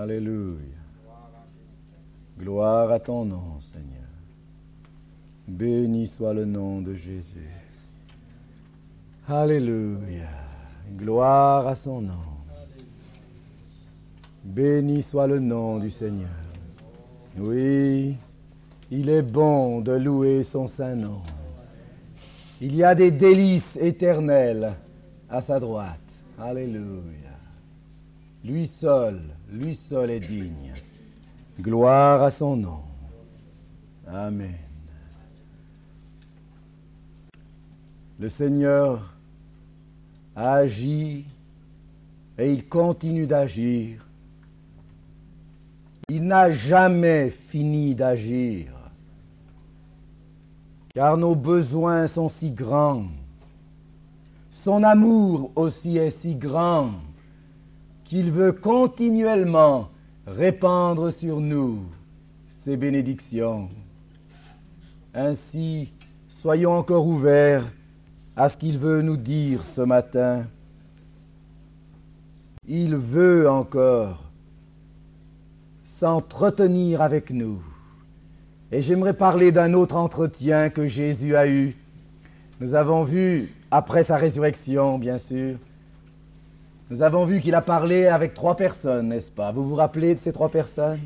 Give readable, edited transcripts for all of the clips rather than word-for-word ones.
Alléluia. Gloire à ton nom, Seigneur. Béni soit le nom de Jésus. Alléluia. Gloire à son nom. Béni soit le nom du Seigneur. Oui, il est bon de louer son saint nom. Il y a des délices éternelles à sa droite. Alléluia. Lui seul est digne. Gloire à son nom. Amen. Le Seigneur a agi et il continue d'agir. Il n'a jamais fini d'agir, car nos besoins sont si grands. Son amour aussi est si grand qu'il veut continuellement répandre sur nous ses bénédictions. Ainsi, soyons encore ouverts à ce qu'il veut nous dire ce matin. Il veut encore s'entretenir avec nous. Et j'aimerais parler d'un autre entretien que Jésus a eu. Nous avons vu, après sa résurrection, bien sûr, nous avons vu qu'il a parlé avec 3 personnes, n'est-ce pas? Vous vous rappelez de ces 3 personnes?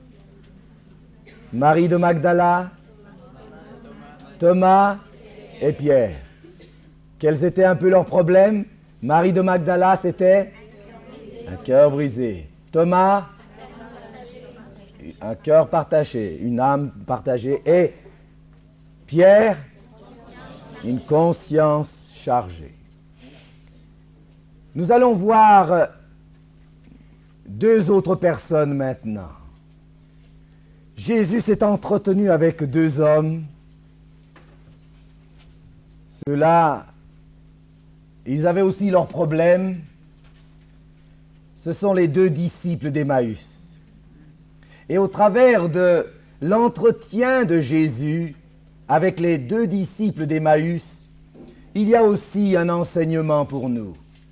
Marie de Magdala, Thomas et Pierre. Quels étaient un peu leurs problèmes? Marie de Magdala, c'était un cœur brisé. Thomas, un cœur partagé, une âme partagée. Et Pierre, une conscience chargée. Nous allons voir 2 autres personnes maintenant. Jésus s'est entretenu avec 2 hommes. Ceux-là, ils avaient aussi leurs problèmes. Ce sont les 2 disciples d'Emmaüs. Et au travers de l'entretien de Jésus avec les 2 disciples d'Emmaüs, il y a aussi un enseignement pour nous.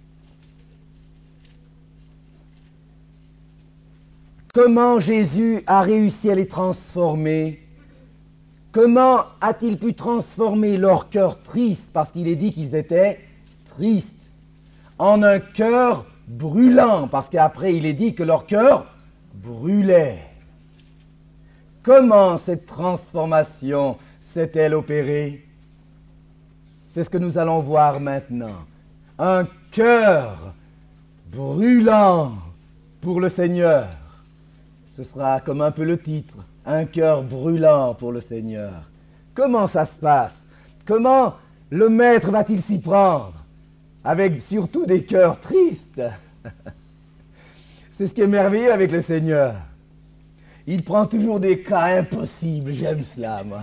Comment Jésus a réussi à les transformer? Comment a-t-il pu transformer leur cœur triste, parce qu'il est dit qu'ils étaient tristes, en un cœur brûlant, parce qu'après il est dit que leur cœur brûlait. Comment cette transformation s'est-elle opérée? C'est ce que nous allons voir maintenant. Un cœur brûlant pour le Seigneur. Ce sera comme un peu le titre, un cœur brûlant pour le Seigneur. Comment ça se passe? Comment le Maître va-t-il s'y prendre? Avec surtout des cœurs tristes. C'est ce qui est merveilleux avec le Seigneur. Il prend toujours des cas impossibles, j'aime cela, moi.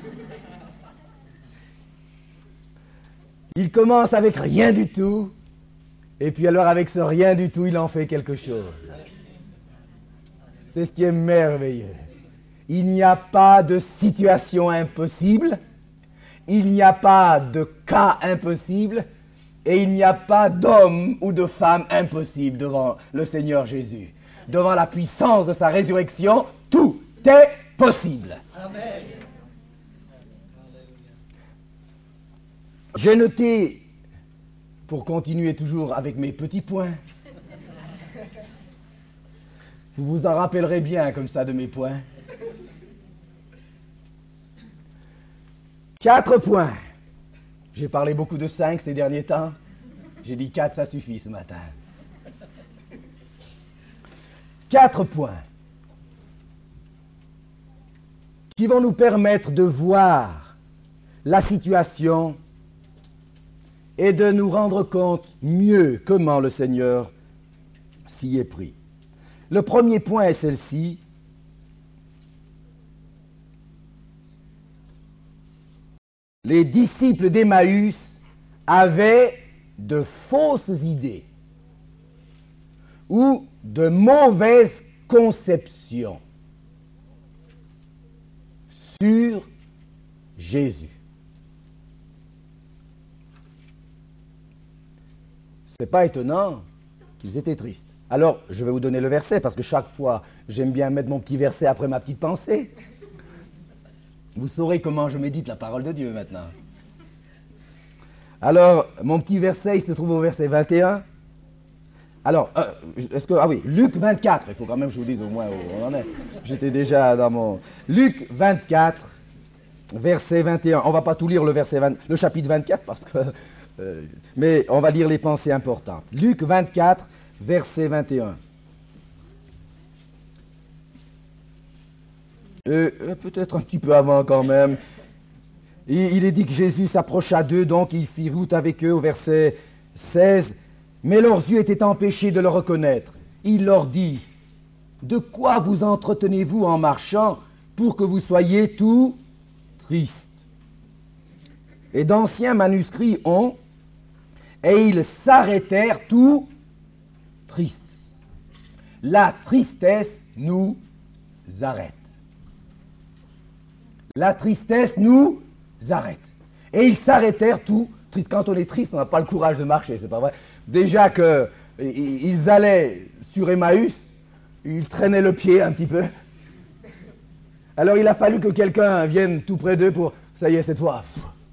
Il commence avec rien du tout, et puis alors avec ce rien du tout, il en fait quelque chose. C'est ce qui est merveilleux. Il n'y a pas de situation impossible, il n'y a pas de cas impossible, et il n'y a pas d'homme ou de femme impossible devant le Seigneur Jésus. Devant la puissance de sa résurrection, tout est possible. Amen. J'ai noté, pour continuer toujours avec mes petits points, vous vous en rappellerez bien comme ça de mes points. 4 points. J'ai parlé beaucoup de 5 ces derniers temps. J'ai dit 4, ça suffit ce matin. 4 points qui vont nous permettre de voir la situation et de nous rendre compte mieux comment le Seigneur s'y est pris. Le premier point est celle-ci. Les disciples d'Emmaüs avaient de fausses idées ou de mauvaises conceptions sur Jésus. Ce n'est pas étonnant qu'ils étaient tristes. Alors, je vais vous donner le verset, parce que chaque fois, j'aime bien mettre mon petit verset après ma petite pensée. Vous saurez comment je médite la parole de Dieu maintenant. Alors, mon petit verset, il se trouve au verset 21. Alors, Luc 24, il faut quand même que je vous dise au moins où on en est. J'étais déjà dans mon... Luc 24, verset 21. On ne va pas tout lire le chapitre 24, parce que... mais on va lire les pensées importantes. Luc 24, verset 21. Peut-être un petit peu avant quand même. Il est dit que Jésus s'approcha d'eux, donc il fit route avec eux au verset 16. Mais leurs yeux étaient empêchés de le reconnaître. Il leur dit, « De quoi vous entretenez-vous en marchant pour que vous soyez tout tristes ?» Et d'anciens manuscrits ont, et ils s'arrêtèrent tout tristes. La tristesse nous arrête. La tristesse nous arrête. Et ils s'arrêtèrent tout tristes. Quand on est triste, on n'a pas le courage de marcher, c'est pas vrai. Déjà qu'ils allaient sur Emmaüs, ils traînaient le pied un petit peu. Alors il a fallu que quelqu'un vienne tout près d'eux pour, ça y est, cette fois.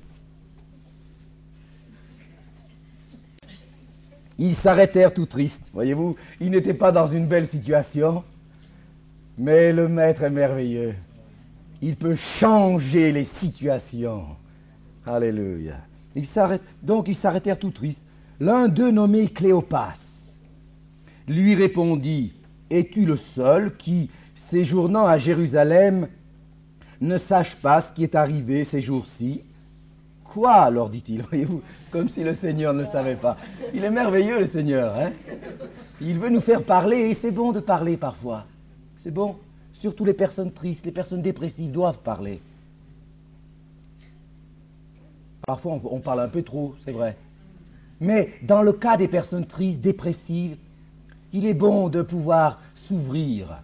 Ils s'arrêtèrent tout tristes, voyez-vous. Ils n'étaient pas dans une belle situation, mais le Maître est merveilleux. Il peut changer les situations. Alléluia. Donc ils s'arrêtèrent tout tristes. L'un d'eux, nommé Cléopas, lui répondit, « Es-tu le seul qui, séjournant à Jérusalem, ne sache pas ce qui est arrivé ces jours-ci » ? « Quoi ?» leur dit-il, voyez-vous, comme si le Seigneur ne le savait pas. Il est merveilleux, le Seigneur, hein ? Il veut nous faire parler, et c'est bon de parler parfois. C'est bon. Surtout les personnes tristes, les personnes dépressives doivent parler. Parfois, on parle un peu trop, c'est vrai. Mais dans le cas des personnes tristes, dépressives, il est bon de pouvoir s'ouvrir.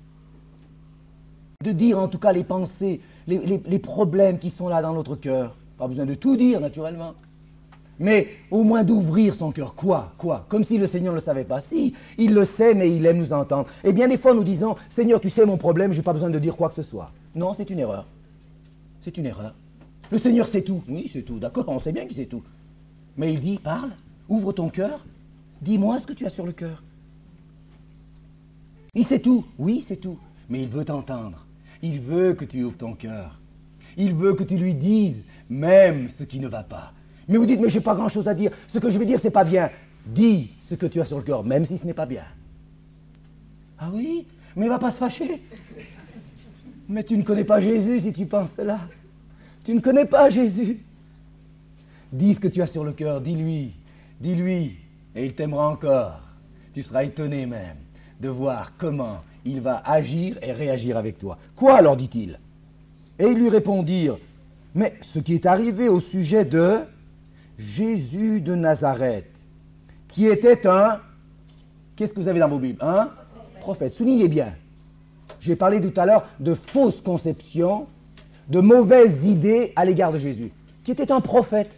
De dire en tout cas les pensées, les problèmes qui sont là dans notre cœur. Pas besoin de tout dire, naturellement. Mais au moins d'ouvrir son cœur. Quoi ? Comme si le Seigneur ne le savait pas. Si, il le sait, mais il aime nous entendre. Et bien des fois, nous disons, « Seigneur, tu sais mon problème, je n'ai pas besoin de dire quoi que ce soit. » Non, c'est une erreur. C'est une erreur. Le Seigneur sait tout. Oui, c'est tout. D'accord, on sait bien qu'il sait tout. Mais il dit, parle, ouvre ton cœur, dis-moi ce que tu as sur le cœur. Il sait tout. Oui, c'est tout. Mais il veut t'entendre. Il veut que tu ouvres ton cœur. Il veut que tu lui dises même ce qui ne va pas. Mais vous dites, mais je n'ai pas grand-chose à dire. Ce que je vais dire, c'est pas bien. Dis ce que tu as sur le cœur, même si ce n'est pas bien. Ah oui, mais il ne va pas se fâcher. Mais tu ne connais pas Jésus si tu penses cela. Tu ne connais pas Jésus. Dis ce que tu as sur le cœur, dis-lui, et il t'aimera encore. Tu seras étonné même de voir comment il va agir et réagir avec toi. Quoi, leur dit-il ? Et ils lui répondirent, mais ce qui est arrivé au sujet de Jésus de Nazareth, qui était un, qu'est-ce que vous avez dans vos Bibles ? Un prophète. Soulignez bien. J'ai parlé tout à l'heure de fausses conceptions, de mauvaises idées à l'égard de Jésus, qui était un prophète.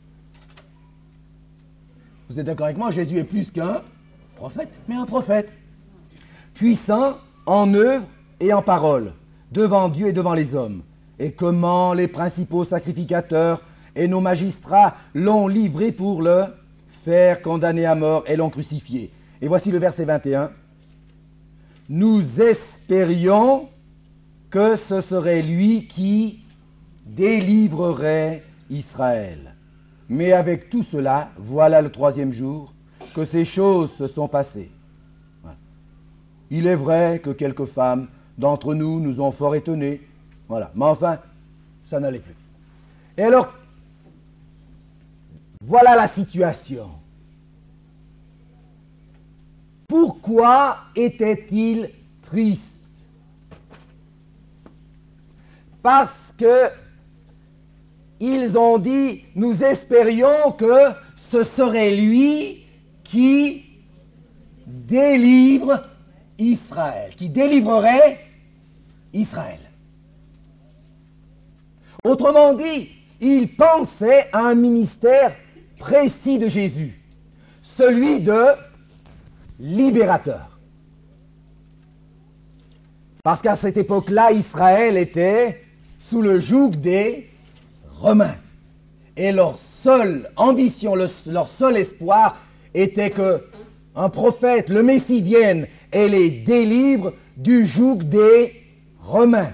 Vous êtes d'accord avec moi ? Jésus est plus qu'un prophète, mais un prophète. Puissant en œuvre et en parole, devant Dieu et devant les hommes. Et comment les principaux sacrificateurs et nos magistrats l'ont livré pour le faire condamner à mort et l'ont crucifié. Et voici le verset 21. Nous espérions que ce serait lui qui délivrerait Israël. Mais avec tout cela, voilà le 3e jour que ces choses se sont passées. Voilà. Il est vrai que quelques femmes d'entre nous ont fort étonnés. Voilà. Mais enfin, ça n'allait plus. Et alors, voilà la situation. Pourquoi était-il triste ? Parce que ils ont dit, nous espérions que ce serait lui qui délivre Israël, qui délivrerait Israël. Autrement dit, ils pensaient à un ministère précis de Jésus, celui de libérateur. Parce qu'à cette époque-là, Israël était sous le joug des Romains. Et leur seule ambition, leur seul espoir était que un prophète, le Messie, vienne et les délivre du joug des Romains.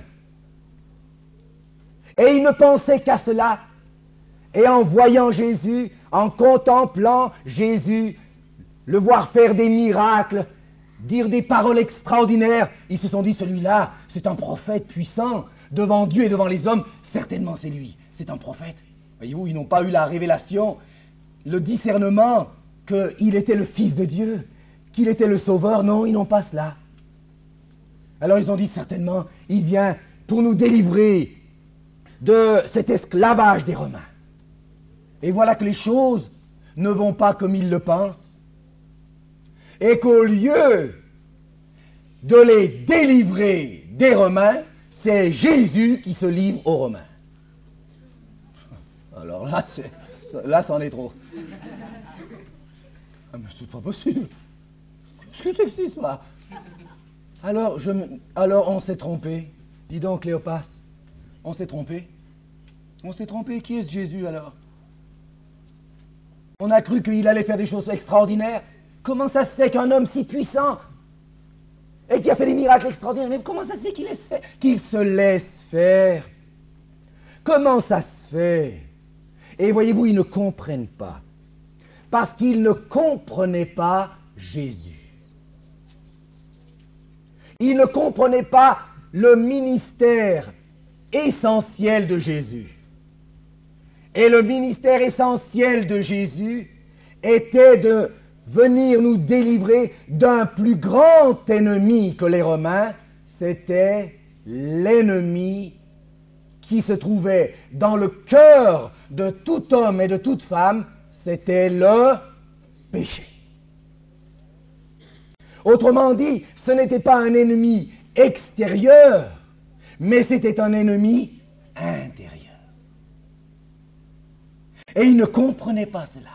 Et ils ne pensaient qu'à cela. Et en voyant Jésus, en contemplant Jésus, le voir faire des miracles, dire des paroles extraordinaires, ils se sont dit, celui-là, c'est un prophète puissant, devant Dieu et devant les hommes, certainement c'est lui, c'est un prophète. Voyez-vous, ils n'ont pas eu la révélation, le discernement qu'il était le Fils de Dieu, qu'il était le Sauveur. Non, ils n'ont pas cela. Alors ils ont dit, certainement, il vient pour nous délivrer de cet esclavage des Romains. Et voilà que les choses ne vont pas comme ils le pensent. Et qu'au lieu de les délivrer des Romains, c'est Jésus qui se livre aux Romains. Alors là, c'en est trop. Ah, mais c'est pas possible. Qu'est-ce que c'est que cette histoire? Alors on s'est trompé. Dis donc, Cléopas, on s'est trompé. On s'est trompé. Qui est ce Jésus alors? On a cru qu'il allait faire des choses extraordinaires. Comment ça se fait qu'un homme si puissant et qui a fait des miracles extraordinaires, mais comment ça se fait qu'il se laisse faire? Comment ça se fait? Et voyez-vous, ils ne comprennent pas. Parce qu'ils ne comprenaient pas Jésus. Ils ne comprenaient pas le ministère essentiel de Jésus. Et le ministère essentiel de Jésus était de venir nous délivrer d'un plus grand ennemi que les Romains, c'était l'ennemi qui se trouvait dans le cœur de tout homme et de toute femme, c'était le péché. Autrement dit, ce n'était pas un ennemi extérieur, mais c'était un ennemi intérieur. Et ils ne comprenaient pas cela.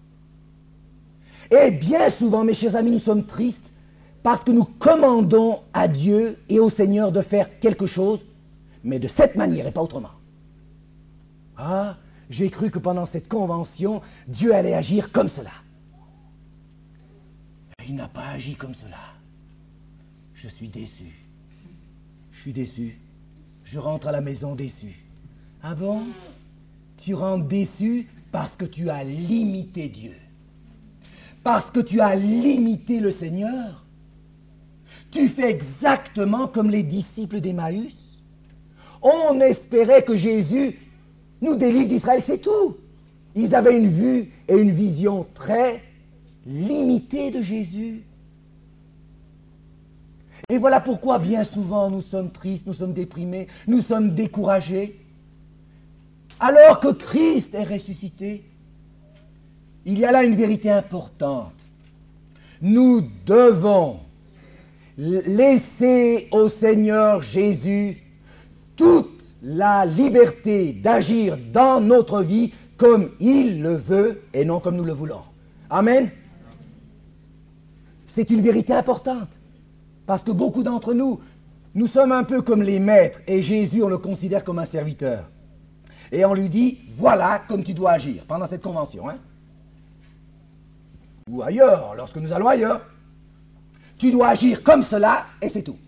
Et bien souvent, mes chers amis, nous sommes tristes parce que nous commandons à Dieu et au Seigneur de faire quelque chose, mais de cette manière et pas autrement. Ah, j'ai cru que pendant cette convention, Dieu allait agir comme cela. Il n'a pas agi comme cela. Je suis déçu. Je suis déçu. Je rentre à la maison déçu. Ah bon? Tu rentres déçu parce que tu as limité Dieu. Parce que tu as limité le Seigneur. Tu fais exactement comme les disciples d'Emmaüs. On espérait que Jésus nous délivre d'Israël, c'est tout. Ils avaient une vue et une vision très limitée de Jésus. Et voilà pourquoi bien souvent nous sommes tristes, nous sommes déprimés, nous sommes découragés. Alors que Christ est ressuscité, il y a là une vérité importante. Nous devons laisser au Seigneur Jésus toute la liberté d'agir dans notre vie comme il le veut et non comme nous le voulons. Amen. C'est une vérité importante parce que beaucoup d'entre nous, nous sommes un peu comme les maîtres et Jésus, on le considère comme un serviteur. Et on lui dit, voilà comme tu dois agir pendant cette convention. Hein? Ou ailleurs, lorsque nous allons ailleurs. Tu dois agir comme cela et c'est tout.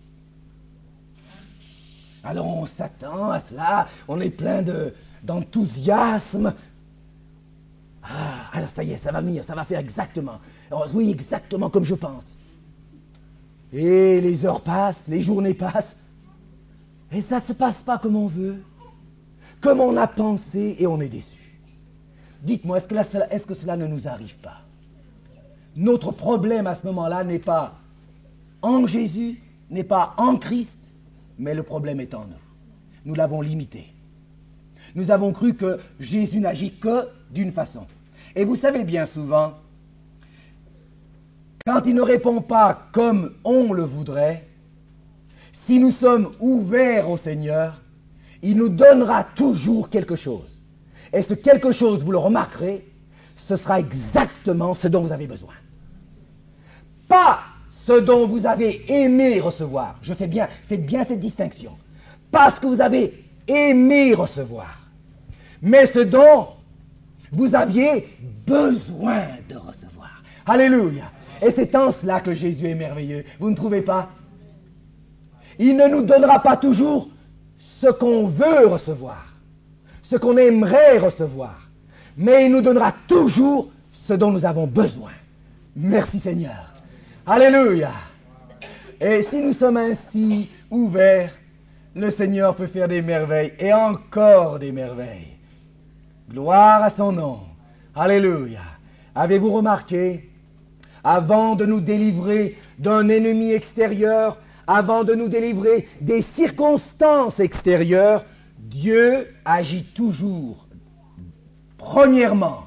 Alors on s'attend à cela, on est plein d'enthousiasme. Ah, alors ça y est, ça va venir, ça va faire exactement. Alors, oui, exactement comme je pense. Et les heures passent, les journées passent, et ça ne se passe pas comme on veut, comme on a pensé, et on est déçu. Dites-moi, est-ce que cela ne nous arrive pas? Notre problème à ce moment-là n'est pas en Jésus, n'est pas en Christ, mais le problème est en nous. Nous l'avons limité. Nous avons cru que Jésus n'agit que d'une façon. Et vous savez bien souvent, quand il ne répond pas comme on le voudrait, si nous sommes ouverts au Seigneur, il nous donnera toujours quelque chose. Et ce quelque chose, vous le remarquerez, ce sera exactement ce dont vous avez besoin. pas ce dont vous avez aimé recevoir. Faites bien cette distinction. Pas ce que vous avez aimé recevoir, mais ce dont vous aviez besoin de recevoir. Alléluia. Et c'est en cela que Jésus est merveilleux. Vous ne trouvez pas? Il ne nous donnera pas toujours ce qu'on veut recevoir, ce qu'on aimerait recevoir, mais il nous donnera toujours ce dont nous avons besoin. Merci Seigneur. Alléluia. Et si nous sommes ainsi ouverts, le Seigneur peut faire des merveilles et encore des merveilles. Gloire à son nom. Alléluia. Avez-vous remarqué, avant de nous délivrer d'un ennemi extérieur, avant de nous délivrer des circonstances extérieures, Dieu agit toujours, premièrement,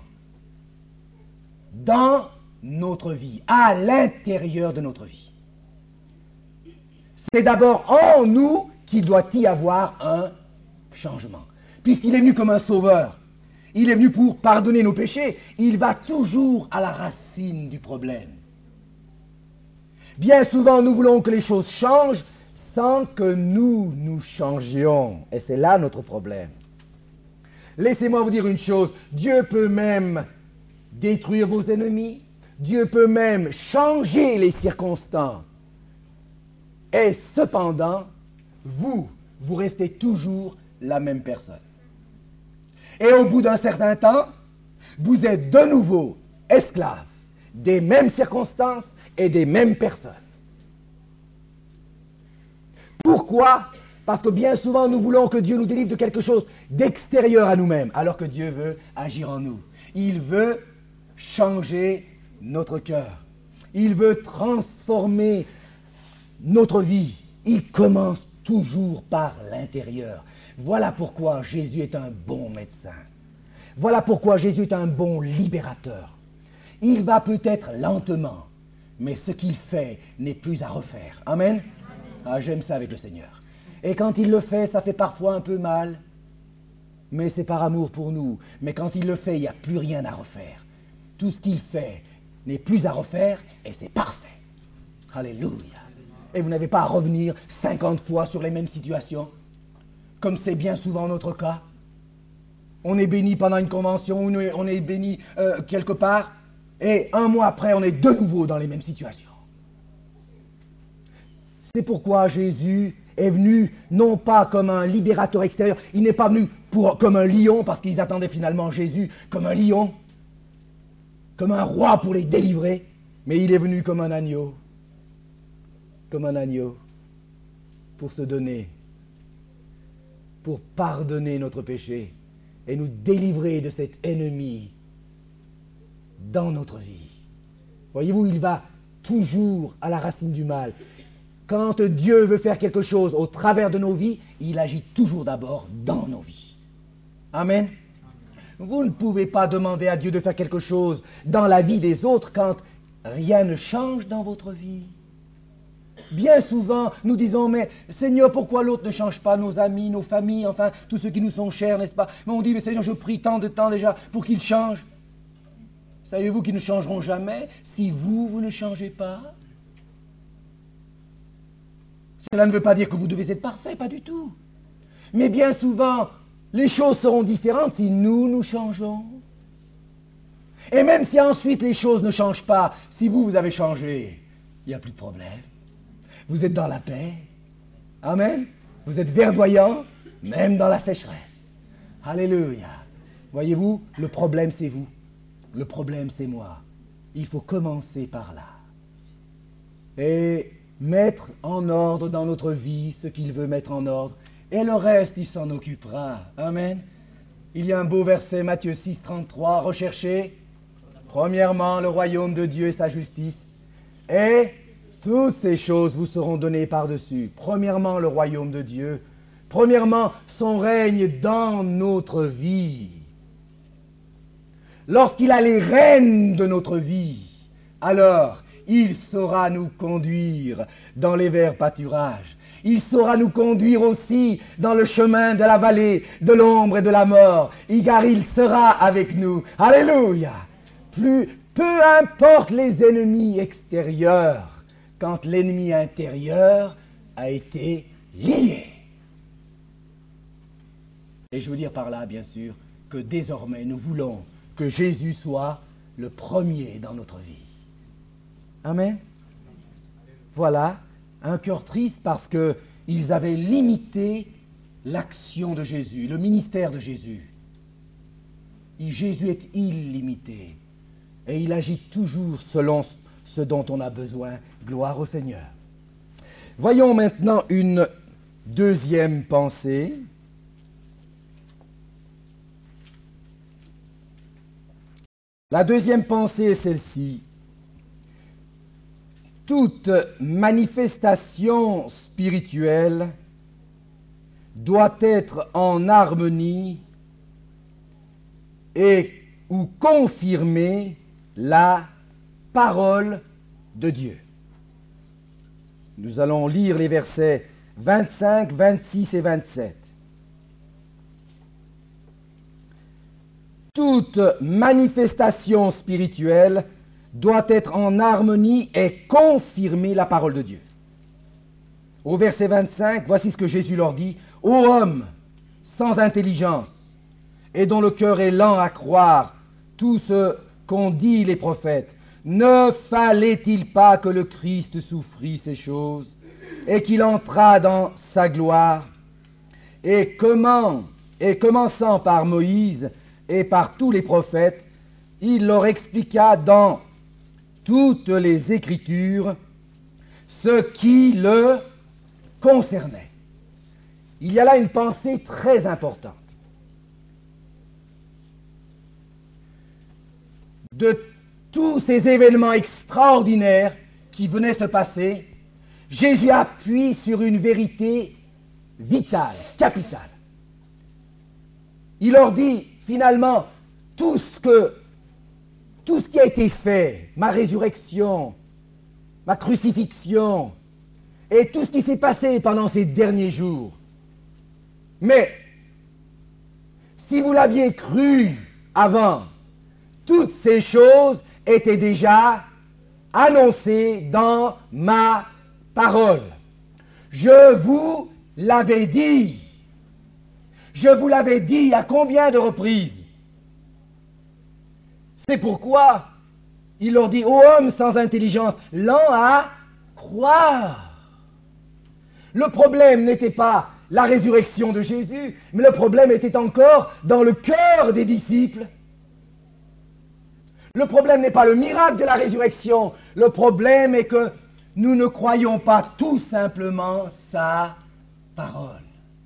dans notre vie, à l'intérieur de notre vie. C'est d'abord en nous qu'il doit y avoir un changement. Puisqu'il est venu comme un sauveur, il est venu pour pardonner nos péchés, il va toujours à la racine du problème. Bien souvent, nous voulons que les choses changent sans que nous changions. Et c'est là notre problème. Laissez-moi vous dire une chose, Dieu peut même détruire vos ennemis, Dieu peut même changer les circonstances. Et cependant, vous restez toujours la même personne. Et au bout d'un certain temps, vous êtes de nouveau esclave des mêmes circonstances et des mêmes personnes. Pourquoi? Parce que bien souvent, nous voulons que Dieu nous délivre de quelque chose d'extérieur à nous-mêmes, alors que Dieu veut agir en nous. Il veut changer notre cœur. Il veut transformer notre vie. Il commence toujours par l'intérieur. Voilà pourquoi Jésus est un bon médecin. Voilà pourquoi Jésus est un bon libérateur. Il va peut-être lentement, mais ce qu'il fait n'est plus à refaire. Amen. Ah, j'aime ça avec le Seigneur. Et quand il le fait, ça fait parfois un peu mal, mais c'est par amour pour nous. Mais quand il le fait, il n'y a plus rien à refaire. Tout ce qu'il fait n'est plus à refaire et c'est parfait. Alléluia. Et vous n'avez pas à revenir 50 fois sur les mêmes situations, comme c'est bien souvent notre cas. On est béni pendant une convention, on est béni quelque part, et un mois après, on est de nouveau dans les mêmes situations. C'est pourquoi Jésus est venu, non pas comme un libérateur extérieur, il n'est pas venu comme un lion, parce qu'ils attendaient finalement Jésus comme un lion, comme un roi pour les délivrer, mais il est venu comme un agneau, pour se donner, pour pardonner notre péché et nous délivrer de cet ennemi dans notre vie. Voyez-vous, il va toujours à la racine du mal. Quand Dieu veut faire quelque chose au travers de nos vies, il agit toujours d'abord dans nos vies. Amen. Vous ne pouvez pas demander à Dieu de faire quelque chose dans la vie des autres quand rien ne change dans votre vie. Bien souvent, nous disons, mais Seigneur, pourquoi l'autre ne change pas, nos amis, nos familles, enfin, tous ceux qui nous sont chers, n'est-ce pas? Mais on dit, mais Seigneur, je prie tant de temps déjà pour qu'ils changent. Savez-vous qu'ils ne changeront jamais si vous ne changez pas? Cela ne veut pas dire que vous devez être parfait, pas du tout. Mais bien souvent, les choses seront différentes si nous changeons. Et même si ensuite les choses ne changent pas, si vous avez changé, il n'y a plus de problème. Vous êtes dans la paix. Amen. Vous êtes verdoyant, même dans la sécheresse. Alléluia. Voyez-vous, le problème c'est vous. Le problème c'est moi. Il faut commencer par là. Et mettre en ordre dans notre vie ce qu'il veut mettre en ordre. Et le reste, il s'en occupera. Amen. Il y a un beau verset, Matthieu 6, 33. Recherchez, premièrement, le royaume de Dieu et sa justice. Et toutes ces choses vous seront données par-dessus. Premièrement, le royaume de Dieu. Premièrement, son règne dans notre vie. Lorsqu'il a les rênes de notre vie, alors il saura nous conduire dans les verts pâturages. Il saura nous conduire aussi dans le chemin de la vallée, de l'ombre et de la mort, car il sera avec nous. Alléluia! Peu importe les ennemis extérieurs, quand l'ennemi intérieur a été lié. Et je veux dire par là, bien sûr, que désormais nous voulons que Jésus soit le premier dans notre vie. Amen. Voilà, un cœur triste parce qu'ils avaient limité l'action de Jésus, le ministère de Jésus. Et Jésus est illimité et il agit toujours selon ce dont on a besoin. Gloire au Seigneur. Voyons maintenant une deuxième pensée. La deuxième pensée est celle-ci. Toute manifestation spirituelle doit être en harmonie et ou confirmer la parole de Dieu. Nous allons lire les versets 25, 26 et 27. Toute manifestation spirituelle doit être en harmonie et confirmer la parole de Dieu. Au verset 25, voici ce que Jésus leur dit. « Ô homme sans intelligence et dont le cœur est lent à croire tout ce qu'ont dit les prophètes, ne fallait-il pas que le Christ souffrit ces choses et qu'il entrât dans sa gloire? Et commençant par Moïse et par tous les prophètes, il leur expliqua dans toutes les Écritures ce qui le concernait. » Il y a là une pensée très importante. De tous ces événements extraordinaires qui venaient se passer, Jésus appuie sur une vérité vitale, capitale. Il leur dit finalement tout ce qui a été fait, ma résurrection, ma crucifixion, et tout ce qui s'est passé pendant ces derniers jours. Mais, si vous l'aviez cru avant, toutes ces choses étaient déjà annoncées dans ma parole. Je vous l'avais dit. Je vous l'avais dit à combien de reprises? C'est pourquoi il leur dit, ô homme sans intelligence, lent à croire. Le problème n'était pas la résurrection de Jésus, mais le problème était encore dans le cœur des disciples. Le problème n'est pas le miracle de la résurrection, le problème est que nous ne croyons pas tout simplement sa parole.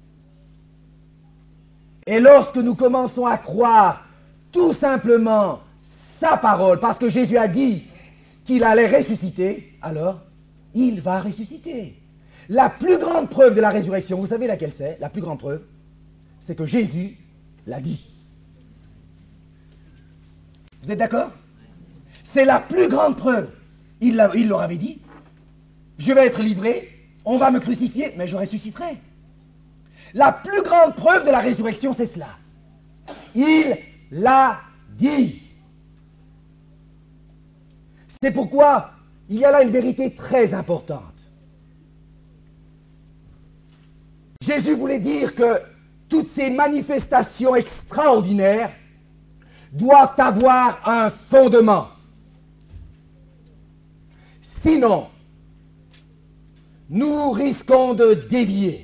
Et lorsque nous commençons à croire tout simplement sa parole, parce que Jésus a dit qu'il allait ressusciter, alors il va ressusciter. La plus grande preuve de la résurrection, vous savez laquelle c'est? La plus grande preuve, c'est que Jésus l'a dit. Vous êtes d'accord? C'est la plus grande preuve. Il leur avait dit, je vais être livré, on va me crucifier, mais je ressusciterai. La plus grande preuve de la résurrection, c'est cela. Il l'a dit. C'est pourquoi il y a là une vérité très importante. Jésus voulait dire que toutes ces manifestations extraordinaires doivent avoir un fondement. Sinon, nous risquons de dévier.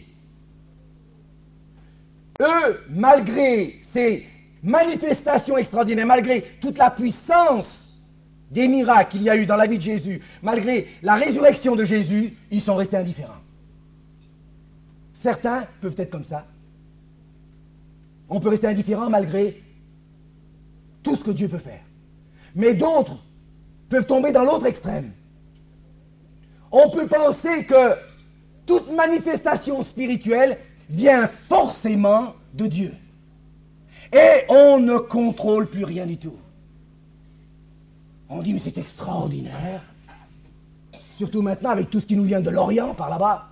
Eux, malgré ces manifestations extraordinaires, malgré toute la puissance des miracles qu'il y a eu dans la vie de Jésus, malgré la résurrection de Jésus, ils sont restés indifférents. Certains peuvent être comme ça. On peut rester indifférent malgré tout ce que Dieu peut faire. Mais d'autres peuvent tomber dans l'autre extrême. On peut penser que toute manifestation spirituelle vient forcément de Dieu. Et on ne contrôle plus rien du tout. On dit, mais c'est extraordinaire. Surtout maintenant avec tout ce qui nous vient de l'Orient, par là-bas.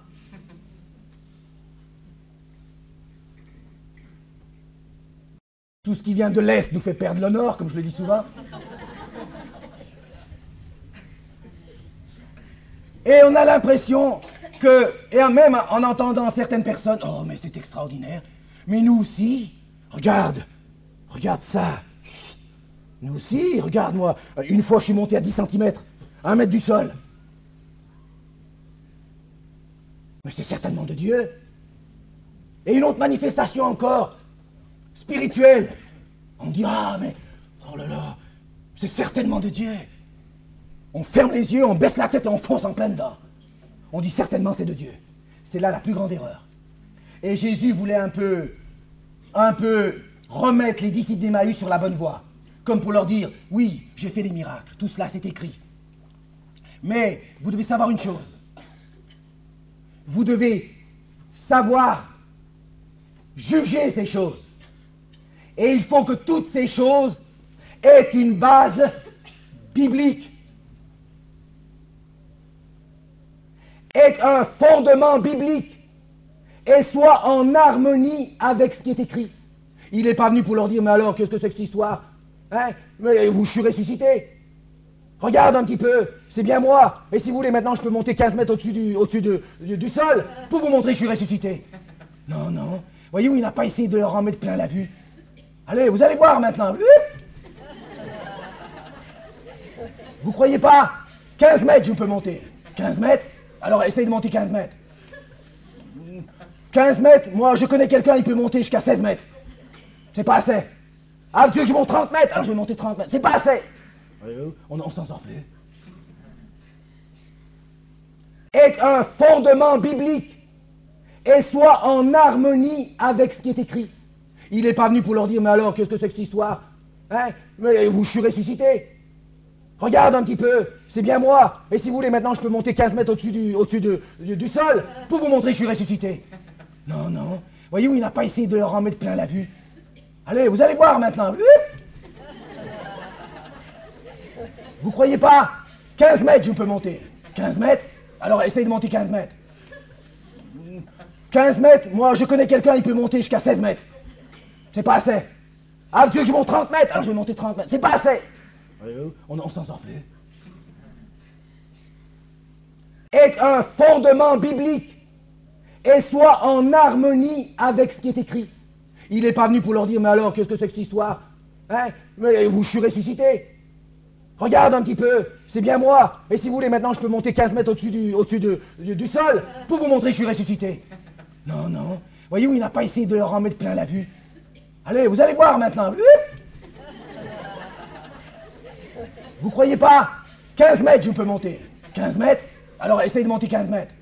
Tout ce qui vient de l'Est nous fait perdre le Nord, comme je le dis souvent. Et on a l'impression que, et même en entendant certaines personnes, oh mais c'est extraordinaire, mais nous aussi, regarde ça. Nous aussi, regarde-moi, une fois je suis monté à 10 cm, 1 mètre du sol. Mais c'est certainement de Dieu. Et une autre manifestation encore, spirituelle. On dit, ah mais, oh là là, c'est certainement de Dieu. On ferme les yeux, on baisse la tête et on fonce en plein dedans. On dit certainement c'est de Dieu. C'est là la plus grande erreur. Et Jésus voulait un peu remettre les disciples d'Emmaüs sur la bonne voie. Comme pour leur dire, oui, j'ai fait des miracles, tout cela c'est écrit. Mais vous devez savoir une chose. Vous devez savoir juger ces choses. Et il faut que toutes ces choses aient une base biblique. Aient un fondement biblique. Et soit en harmonie avec ce qui est écrit. Il n'est pas venu pour leur dire, mais alors, qu'est-ce que c'est que cette histoire? Hein? Mais je suis ressuscité. Regarde un petit peu, c'est bien moi. Et si vous voulez, maintenant, je peux monter 15 mètres au-dessus du sol pour vous montrer que je suis ressuscité. Non, non. Voyez-vous, il n'a pas essayé de leur en mettre plein la vue. Allez, vous allez voir maintenant. Vous croyez pas? 15 mètres, je peux monter. 15 mètres? Alors, essayez de monter 15 mètres. 15 mètres, moi, je connais quelqu'un, il peut monter jusqu'à 16 mètres. C'est pas assez. Ah, tu veux que je monte 30 mètres? Alors, je vais monter 30 mètres. C'est pas assez. On s'en sort plus. Est un fondement biblique et soit en harmonie avec ce qui est écrit. Il n'est pas venu pour leur dire, mais alors, qu'est-ce que c'est que cette histoire? Hein? Mais je suis ressuscité. Regarde un petit peu, c'est bien moi. Et si vous voulez, maintenant, je peux monter 15 mètres au-dessus du sol pour vous montrer que je suis ressuscité. Non, non. Voyez-vous, il n'a pas essayé de leur en mettre plein la vue. Allez, vous allez voir maintenant. Vous croyez pas? 15 mètres, je peux monter. 15 mètres? Alors, essayez de monter 15 mètres. 15 mètres, moi, je connais quelqu'un, il peut monter jusqu'à 16 mètres. C'est pas assez. Ah, tu veux que je monte 30 mètres? Alors, je vais monter 30 mètres. C'est pas assez. On s'en sort plus. Est un fondement biblique et soit en harmonie avec ce qui est écrit. Il n'est pas venu pour leur dire, mais alors, qu'est-ce que c'est que cette histoire? Hein? Mais je suis ressuscité. Regarde un petit peu, c'est bien moi. Et si vous voulez, maintenant, je peux monter 15 mètres au-dessus du sol pour vous montrer que je suis ressuscité. Non, non. Voyez-vous, il n'a pas essayé de leur en mettre plein la vue. Allez, vous allez voir maintenant. Vous croyez pas? 15 mètres, je peux monter. 15 mètres? Alors, essayez de monter 15 mètres.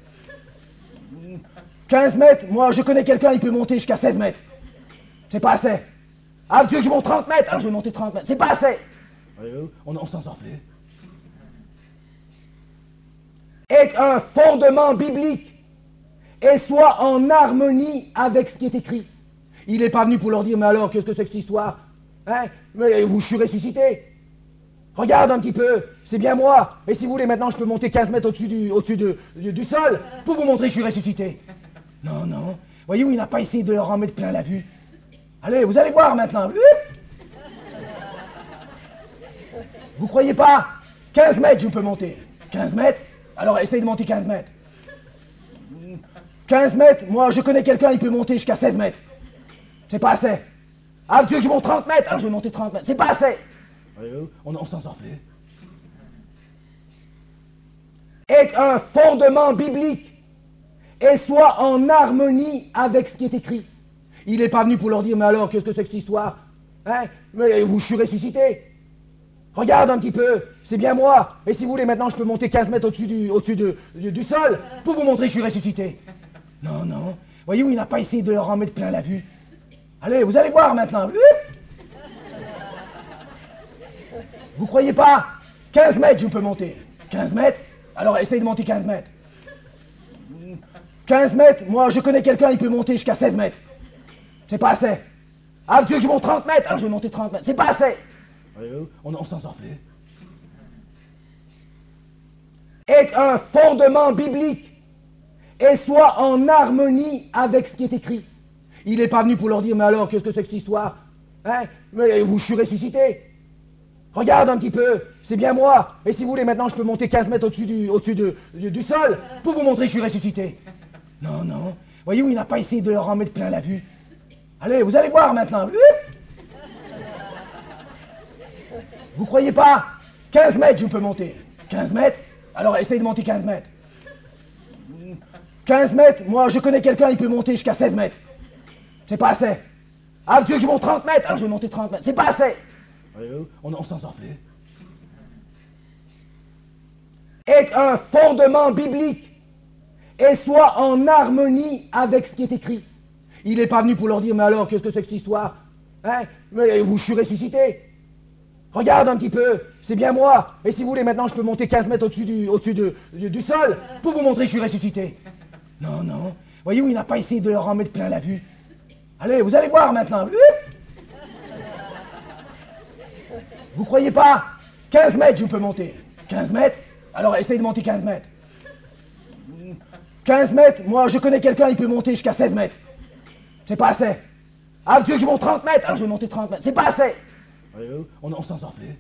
15 mètres, moi, je connais quelqu'un, il peut monter jusqu'à 16 mètres. C'est pas assez. Ah, tu veux que je monte 30 mètres? Alors, je vais monter 30 mètres. C'est pas assez. On s'en sort plus. Est un fondement biblique et soit en harmonie avec ce qui est écrit. Il n'est pas venu pour leur dire, mais alors, qu'est-ce que c'est que cette histoire? Hein? Mais je suis ressuscité. Regarde un petit peu, c'est bien moi. Et si vous voulez, maintenant, je peux monter 15 mètres au-dessus du sol pour vous montrer que je suis ressuscité. Non, non. Voyez-vous, il n'a pas essayé de leur en mettre plein la vue. Allez, vous allez voir maintenant. Vous croyez pas? 15 mètres, je peux monter. 15 mètres? Alors, essayez de monter 15 mètres. 15 mètres, moi, je connais quelqu'un, il peut monter jusqu'à 16 mètres. C'est pas assez. Ah, tu veux que je monte 30 mètres? Alors, je vais monter 30 mètres. C'est pas assez. On s'en sort plus. Est un fondement biblique et soit en harmonie avec ce qui est écrit. Il n'est pas venu pour leur dire, mais alors, qu'est-ce que c'est que cette histoire? Hein? Mais je suis ressuscité. Regarde un petit peu, c'est bien moi. Et si vous voulez, maintenant, je peux monter 15 mètres au-dessus du sol pour vous montrer que je suis ressuscité. Non, non. Voyez-vous, il n'a pas essayé de leur en mettre plein la vue. Allez, vous allez voir maintenant. Vous croyez pas? 15 mètres, je peux monter. 15 mètres? Alors, essayez de monter 15 mètres. 15 mètres, moi, je connais quelqu'un, il peut monter jusqu'à 16 mètres. C'est pas assez. Ah, tu veux que je monte 30 mètres? Alors, je vais monter 30 mètres. C'est pas assez. On s'en sort plus. Est un fondement biblique et soit en harmonie avec ce qui est écrit. Il n'est pas venu pour leur dire, mais alors, qu'est-ce que c'est que cette histoire? Hein? Mais je suis ressuscité. Regarde un petit peu, c'est bien moi. Et si vous voulez, maintenant, je peux monter 15 mètres au-dessus du sol pour vous montrer que je suis ressuscité. Non, non. Voyez-vous, il n'a pas essayé de leur en mettre plein la vue. Allez, vous allez voir maintenant. Vous croyez pas? 15 mètres, je peux monter. 15 mètres? Alors, essayez de monter 15 mètres. 15 mètres, moi, je connais quelqu'un, il peut monter jusqu'à 16 mètres. C'est pas assez. Ah, tu veux que je monte 30 mètres? Alors, je vais monter 30 mètres. C'est pas assez. On s'en sort plus. Est un fondement biblique et soit en harmonie avec ce qui est écrit. Il n'est pas venu pour leur dire, mais alors, qu'est-ce que c'est que cette histoire? Hein? Mais je suis ressuscité. Regarde un petit peu, c'est bien moi. Et si vous voulez, maintenant, je peux monter 15 mètres au-dessus du sol pour vous montrer que je suis ressuscité. Non, non. Voyez-vous, il n'a pas essayé de leur en mettre plein la vue. Allez, vous allez voir maintenant. Vous croyez pas? 15 mètres, je peux monter. 15 mètres? Alors, essayez de monter 15 mètres. 15 mètres, moi, je connais quelqu'un, il peut monter jusqu'à 16 mètres. C'est pas assez. Ah, tu veux que je monte 30 mètres? Alors, je vais monter 30 mètres. C'est pas assez. On s'en sort plus.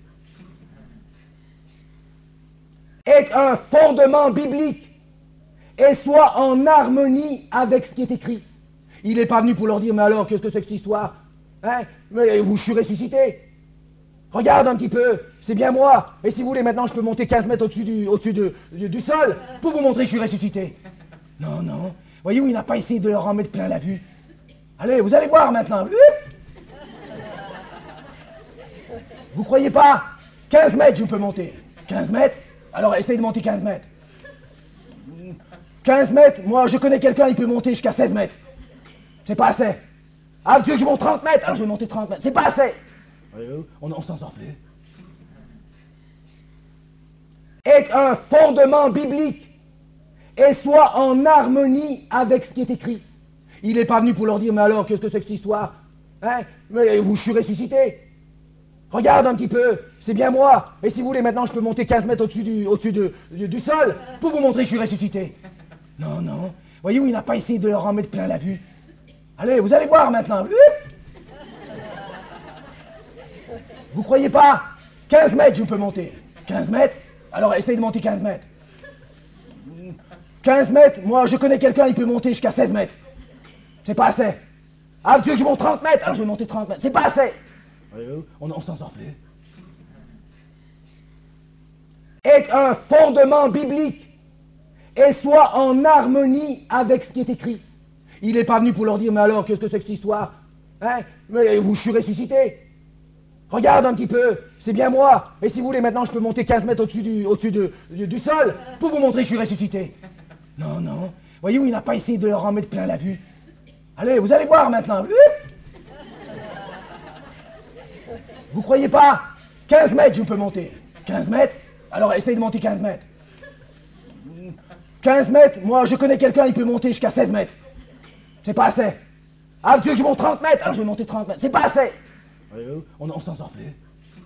Est un fondement biblique et soit en harmonie avec ce qui est écrit. Il n'est pas venu pour leur dire, mais alors, qu'est-ce que c'est que cette histoire? Hein? Mais je suis ressuscité. Regarde un petit peu, c'est bien moi. Et si vous voulez, maintenant, je peux monter 15 mètres au-dessus du sol pour vous montrer que je suis ressuscité. Non, non. Voyez-vous, il n'a pas essayé de leur en mettre plein la vue. Allez, vous allez voir maintenant. Vous croyez pas? 15 mètres, je peux monter. 15 mètres? Alors, essayez de monter 15 mètres. 15 mètres, moi, je connais quelqu'un, il peut monter jusqu'à 16 mètres. C'est pas assez. Ah, tu veux que je monte 30 mètres? Alors, je vais monter 30 mètres. C'est pas assez. On s'en sort plus. Est un fondement biblique et soit en harmonie avec ce qui est écrit. Il n'est pas venu pour leur dire, mais alors, qu'est-ce que c'est que cette histoire? Hein? Mais je suis ressuscité. Regarde un petit peu, c'est bien moi. Et si vous voulez, maintenant, je peux monter 15 mètres au-dessus du sol pour vous montrer que je suis ressuscité. Non, non. Voyez-vous, il n'a pas essayé de leur en mettre plein la vue. Allez, vous allez voir maintenant. Vous croyez pas? 15 mètres, je peux monter. 15 mètres? Alors, essayez de monter 15 mètres. 15 mètres, moi, je connais quelqu'un, il peut monter jusqu'à 16 mètres. C'est pas assez. Ah, tu veux que je monte 30 mètres? Alors, je vais monter 30 mètres. C'est pas assez. On s'en sort plus. Est un fondement biblique et soit en harmonie avec ce qui est écrit. Il n'est pas venu pour leur dire, mais alors, qu'est-ce que c'est que cette histoire? Hein? Mais je suis ressuscité. Regarde un petit peu, c'est bien moi. Et si vous voulez, maintenant, je peux monter 15 mètres au-dessus du sol pour vous montrer que je suis ressuscité. Non, non. Voyez-vous, il n'a pas essayé de leur en mettre plein la vue. Allez, vous allez voir maintenant. Vous croyez pas? 15 mètres, je peux monter. 15 mètres? Alors, essayez de monter 15 mètres. 15 mètres, moi, je connais quelqu'un, il peut monter jusqu'à 16 mètres. C'est pas assez. Ah, tu veux que je monte 30 mètres? Alors, je vais monter 30 mètres. C'est pas assez. On s'en sort plus.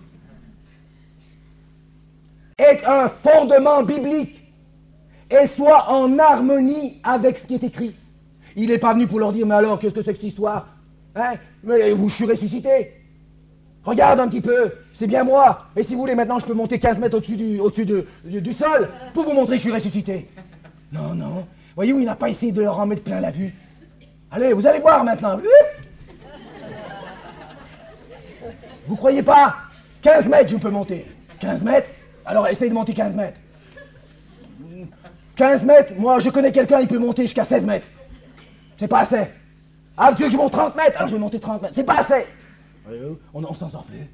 Est un fondement biblique et soit en harmonie avec ce qui est écrit. Il n'est pas venu pour leur dire, mais alors, qu'est-ce que c'est que cette histoire? Hein? Mais je suis ressuscité. Regarde un petit peu, c'est bien moi. Et si vous voulez, maintenant, je peux monter 15 mètres au-dessus du sol pour vous montrer que je suis ressuscité. Non, non. Voyez-vous, il n'a pas essayé de leur en mettre plein la vue. Allez, vous allez voir maintenant. Vous croyez pas? 15 mètres, je peux monter. 15 mètres? Alors, essayez de monter 15 mètres. 15 mètres, moi, je connais quelqu'un, il peut monter jusqu'à 16 mètres. C'est pas assez. Ah, tu veux que je monte 30 mètres? Alors, je vais monter 30 mètres. C'est pas assez. On s'en sort plus.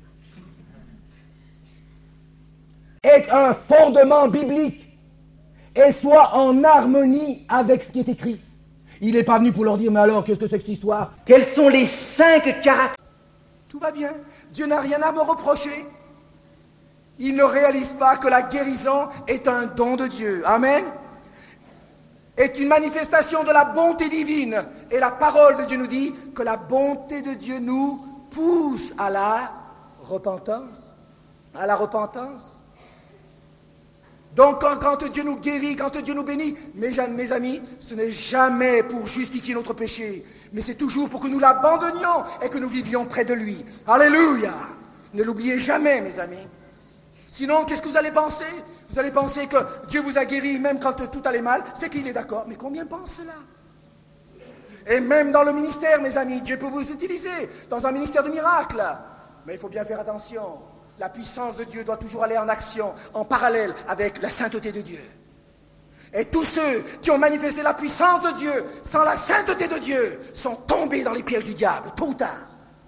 Est un fondement biblique et soit en harmonie avec ce qui est écrit. Il n'est pas venu pour leur dire, mais alors, qu'est-ce que c'est que cette histoire? Quels sont les 5 caractères? Tout va bien. Dieu n'a rien à me reprocher. Il ne réalise pas que la guérison est un don de Dieu. Amen. Est une manifestation de la bonté divine. Et la parole de Dieu nous dit que la bonté de Dieu nous pousse à la repentance. À la repentance. Donc quand Dieu nous guérit, quand Dieu nous bénit, mes amis, ce n'est jamais pour justifier notre péché, mais c'est toujours pour que nous l'abandonnions et que nous vivions près de lui. Alléluia! Ne l'oubliez jamais, mes amis. Sinon, qu'est-ce que vous allez penser? Vous allez penser que Dieu vous a guéri même quand tout allait mal, c'est qu'il est d'accord. Mais combien pensent cela? Et même dans le ministère, mes amis, Dieu peut vous utiliser dans un ministère de miracles. Mais il faut bien faire attention. La puissance de Dieu doit toujours aller en action, en parallèle avec la sainteté de Dieu. Et tous ceux qui ont manifesté la puissance de Dieu sans la sainteté de Dieu sont tombés dans les pièges du diable, tôt ou tard.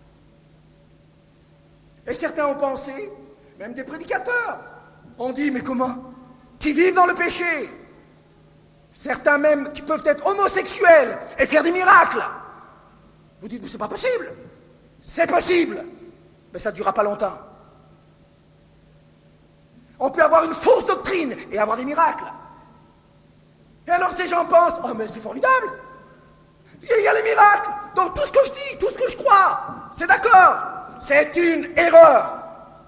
Et certains ont pensé, même des prédicateurs, ont dit, mais comment? Qui vivent dans le péché. Certains même qui peuvent être homosexuels et faire des miracles. Vous dites, mais c'est pas possible. C'est possible. Mais ça ne durera pas longtemps. On peut avoir une fausse doctrine et avoir des miracles. Et alors ces gens pensent, oh mais c'est formidable. Il y a les miracles. Donc tout ce que je dis, tout ce que je crois, c'est d'accord. C'est une erreur.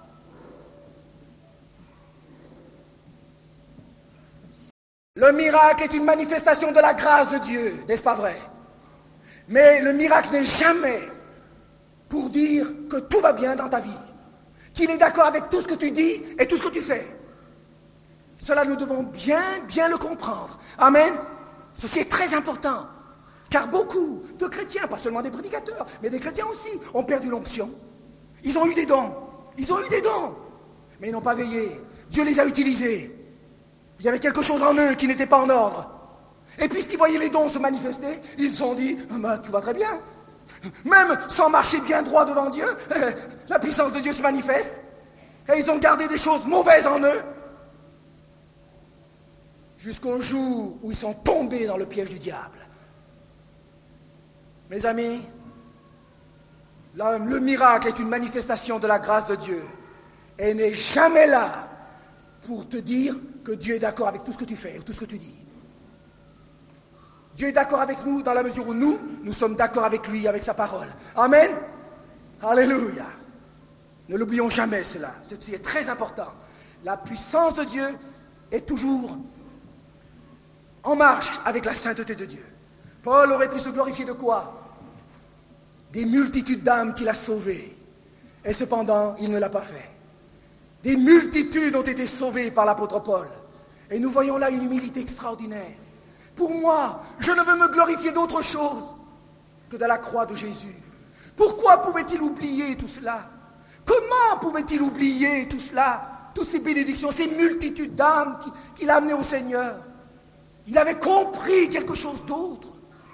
Le miracle est une manifestation de la grâce de Dieu, n'est-ce pas vrai? Mais le miracle n'est jamais pour dire que tout va bien dans ta vie, qu'il est d'accord avec tout ce que tu dis et tout ce que tu fais. Cela, nous devons bien le comprendre. Amen. Ceci est très important, car beaucoup de chrétiens, pas seulement des prédicateurs, mais des chrétiens aussi, ont perdu l'onction. Ils ont eu des dons, mais ils n'ont pas veillé. Dieu les a utilisés. Il y avait quelque chose en eux qui n'était pas en ordre. Et puisqu'ils voyaient les dons se manifester, ils se sont dit, tout va très bien. Même sans marcher bien droit devant Dieu, la puissance de Dieu se manifeste. Et ils ont gardé des choses mauvaises en eux. Jusqu'au jour où ils sont tombés dans le piège du diable. Mes amis, le miracle est une manifestation de la grâce de Dieu. Et n'est jamais là pour te dire que Dieu est d'accord avec tout ce que tu fais ou tout ce que tu dis. Dieu est d'accord avec nous dans la mesure où nous sommes d'accord avec lui, avec sa parole. Amen. Alléluia. Ne l'oublions jamais cela. Ceci est très important. La puissance de Dieu est toujours en marche avec la sainteté de Dieu. Paul aurait pu se glorifier de quoi? Des multitudes d'âmes qu'il a sauvées. Et cependant, il ne l'a pas fait. Des multitudes ont été sauvées par l'apôtre Paul. Et nous voyons là une humilité extraordinaire. Pour moi, je ne veux me glorifier d'autre chose que de la croix de Jésus. Pourquoi pouvait-il oublier tout cela? Comment pouvait-il oublier tout cela? Toutes ces bénédictions, ces multitudes d'âmes qu'il a amenées au Seigneur. Il avait compris quelque chose d'autre.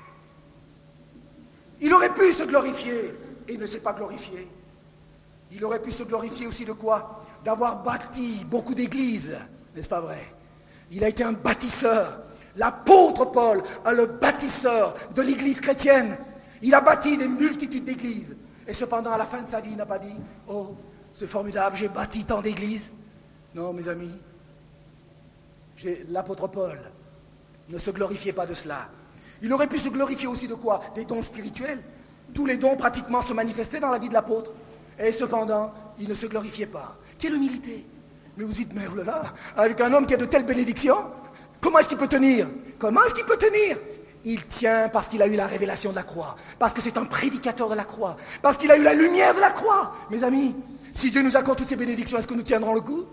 Il aurait pu se glorifier, et il ne s'est pas glorifié. Il aurait pu se glorifier aussi de quoi? D'avoir bâti beaucoup d'églises, n'est-ce pas vrai? Il a été un bâtisseur. L'apôtre Paul, le bâtisseur de l'église chrétienne. Il a bâti des multitudes d'églises. Et cependant, à la fin de sa vie, il n'a pas dit, oh, c'est formidable, j'ai bâti tant d'églises. Non, mes amis, l'apôtre Paul ne se glorifiait pas de cela. Il aurait pu se glorifier aussi de quoi? Des dons spirituels. Tous les dons pratiquement se manifestaient dans la vie de l'apôtre. Et cependant, il ne se glorifiait pas. Quelle humilité! Mais vous dites, mais oh là là, avec un homme qui a de telles bénédictions, comment est-ce qu'il peut tenir? Comment est-ce qu'il peut tenir? Il tient parce qu'il a eu la révélation de la croix, parce que c'est un prédicateur de la croix, parce qu'il a eu la lumière de la croix. Mes amis, si Dieu nous accorde toutes ces bénédictions, est-ce que nous tiendrons le coup?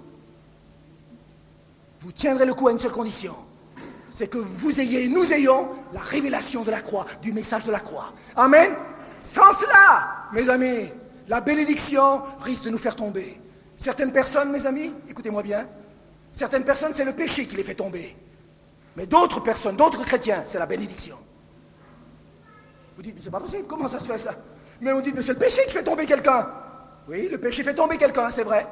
Vous tiendrez le coup à une seule condition, c'est que nous ayons la révélation de la croix, du message de la croix. Amen. Sans cela, mes amis, la bénédiction risque de nous faire tomber. Certaines personnes, mes amis, écoutez-moi bien, certaines personnes, c'est le péché qui les fait tomber. Mais d'autres personnes, d'autres chrétiens, c'est la bénédiction. Vous dites, mais c'est pas possible, comment ça se fait ça? Mais on dit, mais c'est le péché qui fait tomber quelqu'un. Oui, le péché fait tomber quelqu'un, c'est vrai.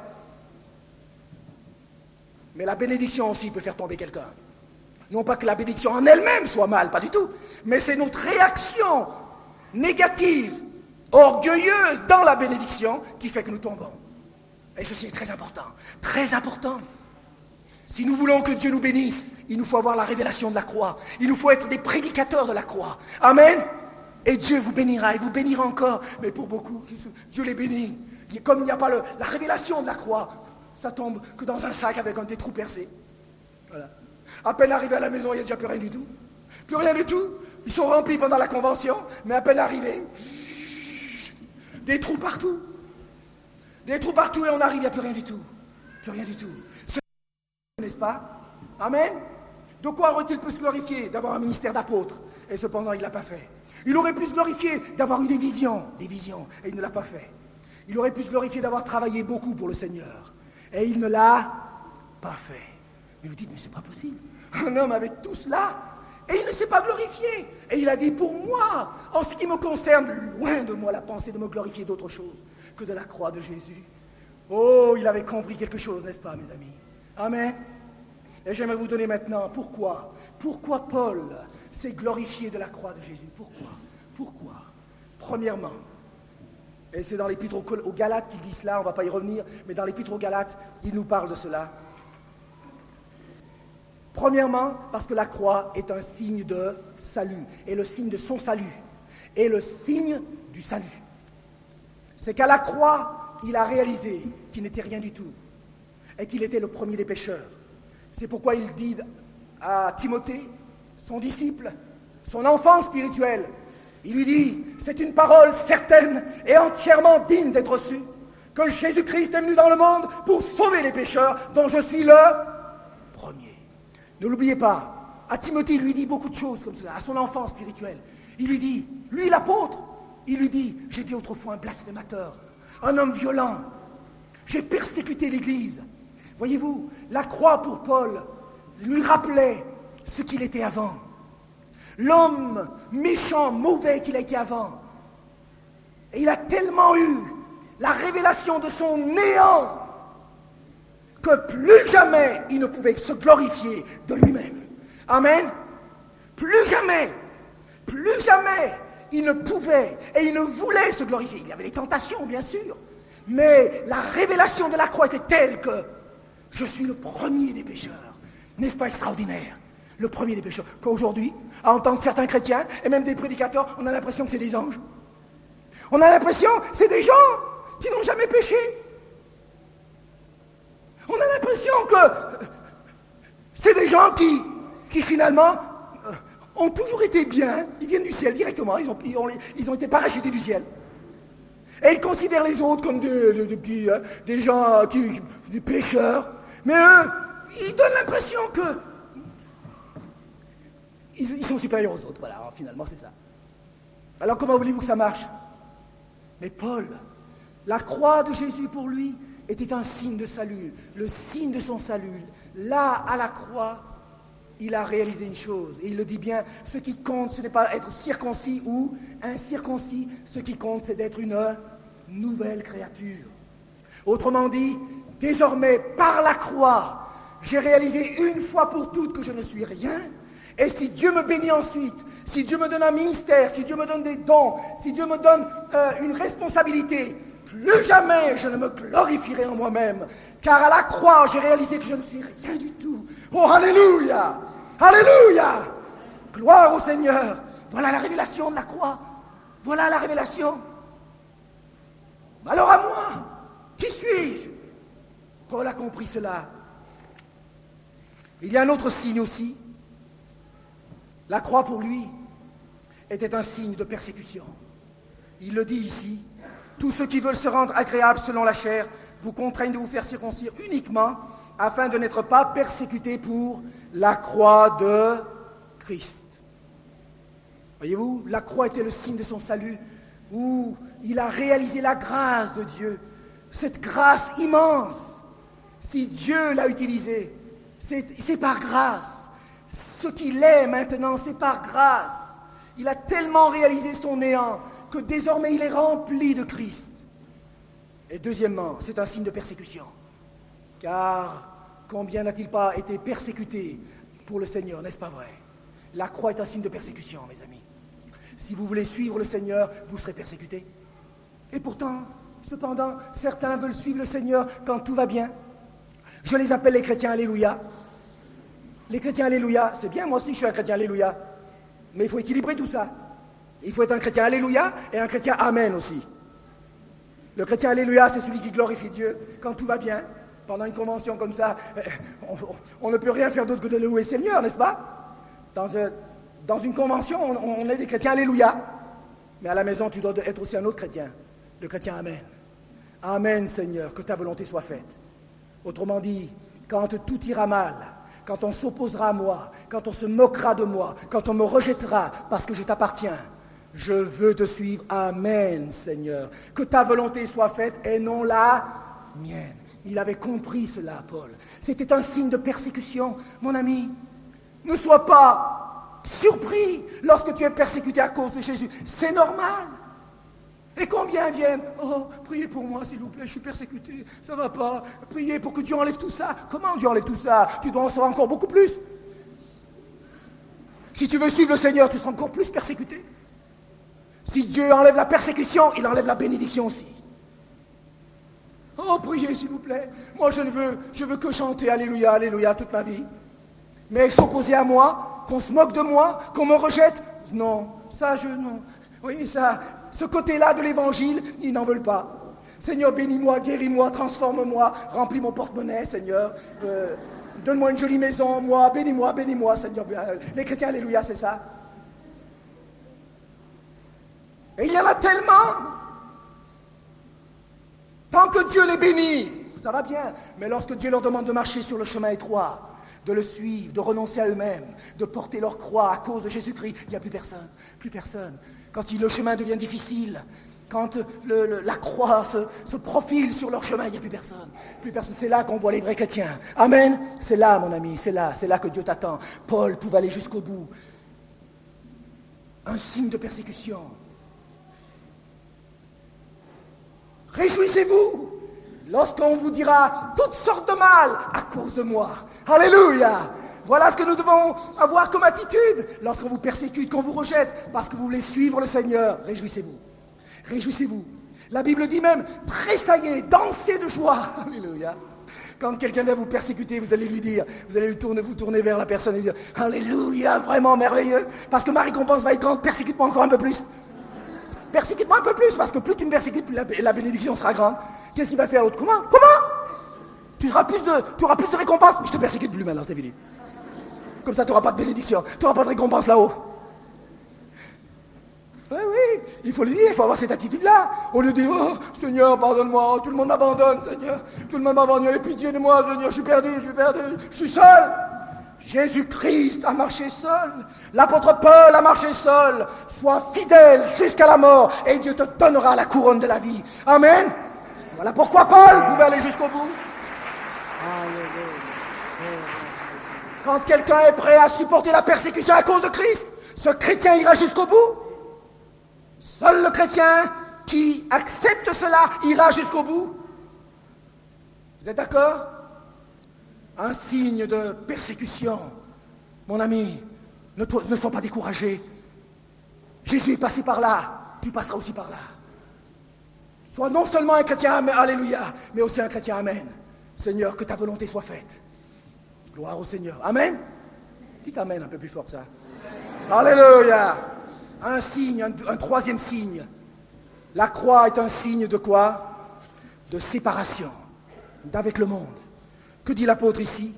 Mais la bénédiction aussi peut faire tomber quelqu'un. Non pas que la bénédiction en elle-même soit mal, pas du tout. Mais c'est notre réaction négative, orgueilleuse dans la bénédiction qui fait que nous tombons. Et ceci est très important, très important. Si nous voulons que Dieu nous bénisse, il nous faut avoir la révélation de la croix. Il nous faut être des prédicateurs de la croix. Amen. Et Dieu vous bénira, et vous bénira encore. Mais pour beaucoup, Dieu les bénit. Comme il n'y a pas la révélation de la croix, ça tombe que dans un sac avec des trous percés. Voilà. À peine arrivé à la maison, il n'y a déjà plus rien du tout. Plus rien du tout. Ils sont remplis pendant la convention, mais à peine arrivés, des trous partout. Des trous partout et on arrive, il n'y a plus rien du tout. Plus rien du tout. N'est-ce pas? Amen. De quoi aurait-il pu se glorifier? D'avoir un ministère d'apôtre. Et cependant, il ne l'a pas fait. Il aurait pu se glorifier d'avoir eu des visions, et il ne l'a pas fait. Il aurait pu se glorifier d'avoir travaillé beaucoup pour le Seigneur, et il ne l'a pas fait. Mais vous dites, mais c'est pas possible. Un homme avec tout cela, et il ne s'est pas glorifié. Et il a dit, pour moi, en ce qui me concerne, loin de moi la pensée de me glorifier d'autre chose que de la croix de Jésus. Oh, il avait compris quelque chose, n'est-ce pas, mes amis? Amen. Et j'aimerais vous donner maintenant pourquoi Paul s'est glorifié de la croix de Jésus. Pourquoi? Premièrement, et c'est dans l'épître aux Galates qu'il dit cela, on ne va pas y revenir, mais dans l'épître aux Galates, il nous parle de cela. Premièrement, parce que la croix est un signe de salut, et le signe de son salut, et le signe du salut. C'est qu'à la croix, il a réalisé qu'il n'était rien du tout, et qu'il était le premier des pécheurs. C'est pourquoi il dit à Timothée, son disciple, son enfant spirituel, il lui dit, c'est une parole certaine et entièrement digne d'être reçue, que Jésus-Christ est venu dans le monde pour sauver les pécheurs, dont je suis le premier. Ne l'oubliez pas, à Timothée, il lui dit beaucoup de choses comme cela, à son enfant spirituel. Il lui dit, lui l'apôtre, il lui dit, j'étais autrefois un blasphémateur, un homme violent, j'ai persécuté l'Église. Voyez-vous, la croix pour Paul lui rappelait ce qu'il était avant. L'homme méchant, mauvais qu'il a été avant. Et il a tellement eu la révélation de son néant que plus jamais il ne pouvait se glorifier de lui-même. Amen. Plus jamais il ne pouvait et il ne voulait se glorifier. Il y avait les tentations, bien sûr, mais la révélation de la croix était telle que je suis le premier des pécheurs. N'est-ce pas extraordinaire? Le premier des pécheurs. Qu'aujourd'hui, à entendre certains chrétiens, et même des prédicateurs, on a l'impression que c'est des anges. On a l'impression que c'est des gens qui n'ont jamais péché. On a l'impression que c'est des gens qui finalement, ont toujours été bien. Ils viennent du ciel directement. Ils ont été parachutés du ciel. Et ils considèrent les autres comme des gens, des pécheurs. Mais eux, ils donnent l'impression que ils sont supérieurs aux autres. Voilà, alors, finalement, c'est ça. Alors comment voulez-vous que ça marche? Mais Paul, la croix de Jésus pour lui était un signe de salut, le signe de son salut. Là, à la croix, il a réalisé une chose, et il le dit bien, ce qui compte, ce n'est pas être circoncis ou incirconcis, ce qui compte, c'est d'être une nouvelle créature. Autrement dit, désormais, par la croix, j'ai réalisé une fois pour toutes que je ne suis rien, et si Dieu me bénit ensuite, si Dieu me donne un ministère, si Dieu me donne des dons, si Dieu me donne une responsabilité, plus jamais je ne me glorifierai en moi-même, car à la croix, j'ai réalisé que je ne suis rien du tout. Oh, alléluia! Alléluia! Gloire au Seigneur! Voilà la révélation de la croix. Voilà la révélation. Alors à moi, qui suis-je? Paul a compris cela. Il y a un autre signe aussi. La croix pour lui était un signe de persécution. Il le dit ici. Tous ceux qui veulent se rendre agréables selon la chair vous contraignent de vous faire circoncire uniquement afin de n'être pas persécutés pour la croix de Christ. Voyez-vous, la croix était le signe de son salut, où il a réalisé la grâce de Dieu, cette grâce immense. Si Dieu l'a utilisé, c'est par grâce. Ce qu'il est maintenant, c'est par grâce. Il a tellement réalisé son néant que désormais il est rempli de Christ. Et deuxièmement, c'est un signe de persécution. Car combien n'a-t-il pas été persécuté pour le Seigneur, n'est-ce pas vrai? La croix est un signe de persécution, mes amis. Si vous voulez suivre le Seigneur, vous serez persécutés. Et pourtant, cependant, certains veulent suivre le Seigneur quand tout va bien. Je les appelle les chrétiens Alléluia. Les chrétiens Alléluia, c'est bien, moi aussi je suis un chrétien Alléluia. Mais il faut équilibrer tout ça. Il faut être un chrétien Alléluia et un chrétien Amen aussi. Le chrétien Alléluia, c'est celui qui glorifie Dieu quand tout va bien. Pendant une convention comme ça, on ne peut rien faire d'autre que de louer le Seigneur, n'est-ce pas? Dans une convention, on est des chrétiens Alléluia. Mais à la maison, tu dois être aussi un autre chrétien, le chrétien Amen. Amen, Seigneur, que ta volonté soit faite. Autrement dit, quand tout ira mal, quand on s'opposera à moi, quand on se moquera de moi, quand on me rejettera parce que je t'appartiens, je veux te suivre. Amen, Seigneur. Que ta volonté soit faite et non la mienne. Il avait compris cela, Paul. C'était un signe de persécution. Mon ami, ne sois pas surpris lorsque tu es persécuté à cause de Jésus. C'est normal. Et combien viennent? Oh, priez pour moi, s'il vous plaît, je suis persécuté, ça va pas. Priez pour que Dieu enlève tout ça. Comment Dieu enlève tout ça? Tu dois en savoir encore beaucoup plus. Si tu veux suivre le Seigneur, tu seras encore plus persécuté. Si Dieu enlève la persécution, il enlève la bénédiction aussi. Oh, priez, s'il vous plaît. Moi, je veux que chanter Alléluia, Alléluia toute ma vie. Mais s'opposer à moi, qu'on se moque de moi, qu'on me rejette, non, non. Oui, ça, ce côté-là de l'évangile, ils n'en veulent pas. Seigneur, bénis-moi, guéris-moi, transforme-moi, remplis mon porte-monnaie, Seigneur. Donne-moi une jolie maison, moi, bénis-moi, Seigneur. Les chrétiens, alléluia, c'est ça. Et il y en a tellement. Tant que Dieu les bénit, ça va bien. Mais lorsque Dieu leur demande de marcher sur le chemin étroit, de le suivre, de renoncer à eux-mêmes, de porter leur croix à cause de Jésus-Christ, il n'y a plus personne, plus personne. Quand le chemin devient difficile, quand la croix se profile sur leur chemin, il n'y a plus personne. Plus personne. C'est là qu'on voit les vrais chrétiens. Amen. C'est là, mon ami, c'est là que Dieu t'attend. Paul pouvait aller jusqu'au bout. Un signe de persécution. Réjouissez-vous lorsqu'on vous dira toutes sortes de mal à cause de moi. Alléluia. Voilà ce que nous devons avoir comme attitude lorsqu'on vous persécute, qu'on vous rejette, parce que vous voulez suivre le Seigneur. Réjouissez-vous. Réjouissez-vous. La Bible dit même, tressaillez, dansez de joie. Alléluia. Quand quelqu'un vient vous persécuter, vous allez lui dire, vous allez vous tourner vers la personne et dire, Alléluia, vraiment merveilleux, parce que ma récompense va être grande, persécute-moi encore un peu plus. Persécute-moi un peu plus, parce que plus tu me persécutes, plus la bénédiction sera grande. Qu'est-ce qu'il va faire l'autre? Comment? Tu auras plus de récompense. Je te persécute plus maintenant, c'est fini. Comme ça, tu n'auras pas de bénédiction, tu n'auras pas de récompense là-haut. Oui, il faut le dire, il faut avoir cette attitude-là. Au lieu de dire, oh, Seigneur, pardonne-moi, tout le monde m'abandonne, Seigneur, tout le monde m'abandonne, aie pitié de moi, Seigneur, je suis perdu, je suis seul. Jésus-Christ a marché seul. L'apôtre Paul a marché seul. Sois fidèle jusqu'à la mort et Dieu te donnera la couronne de la vie. Amen. Voilà pourquoi Paul pouvait aller jusqu'au bout. Quand quelqu'un est prêt à supporter la persécution à cause de Christ, ce chrétien ira jusqu'au bout. Seul le chrétien qui accepte cela ira jusqu'au bout. Vous êtes d'accord? Un signe de persécution. Mon ami, ne sois pas découragé. Jésus est passé par là, tu passeras aussi par là. Sois non seulement un chrétien, alléluia, mais aussi un chrétien, amen. Seigneur, que ta volonté soit faite. Gloire au Seigneur. Amen. Dites amen un peu plus fort que ça. Alléluia. Un signe, un troisième signe. La croix est un signe de quoi? De séparation d'avec le monde. Que dit l'apôtre ici?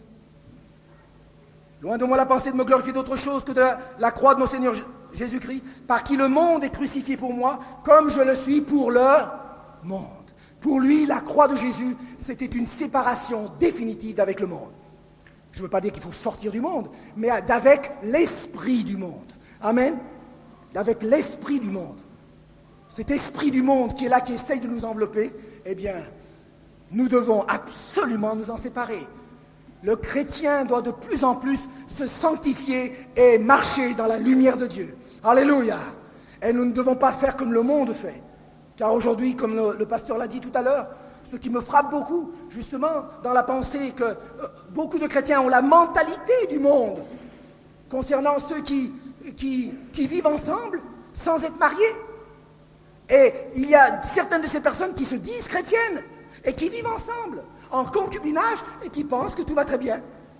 Loin de moi la pensée de me glorifier d'autre chose que de la croix de mon Seigneur Jésus-Christ, par qui le monde est crucifié pour moi, comme je le suis pour le monde. Pour lui, la croix de Jésus, c'était une séparation définitive d'avec le monde. Je ne veux pas dire qu'il faut sortir du monde, mais d'avec l'esprit du monde. Amen. D'avec l'esprit du monde. Cet esprit du monde qui est là, qui essaye de nous envelopper, eh bien, nous devons absolument nous en séparer. Le chrétien doit de plus en plus se sanctifier et marcher dans la lumière de Dieu. Alléluia. Et nous ne devons pas faire comme le monde fait. Car aujourd'hui, comme le pasteur l'a dit tout à l'heure, ce qui me frappe beaucoup, justement, dans la pensée que beaucoup de chrétiens ont la mentalité du monde concernant ceux qui vivent ensemble sans être mariés. Et il y a certaines de ces personnes qui se disent chrétiennes et qui vivent ensemble, en concubinage, et qui pensent que tout va très bien.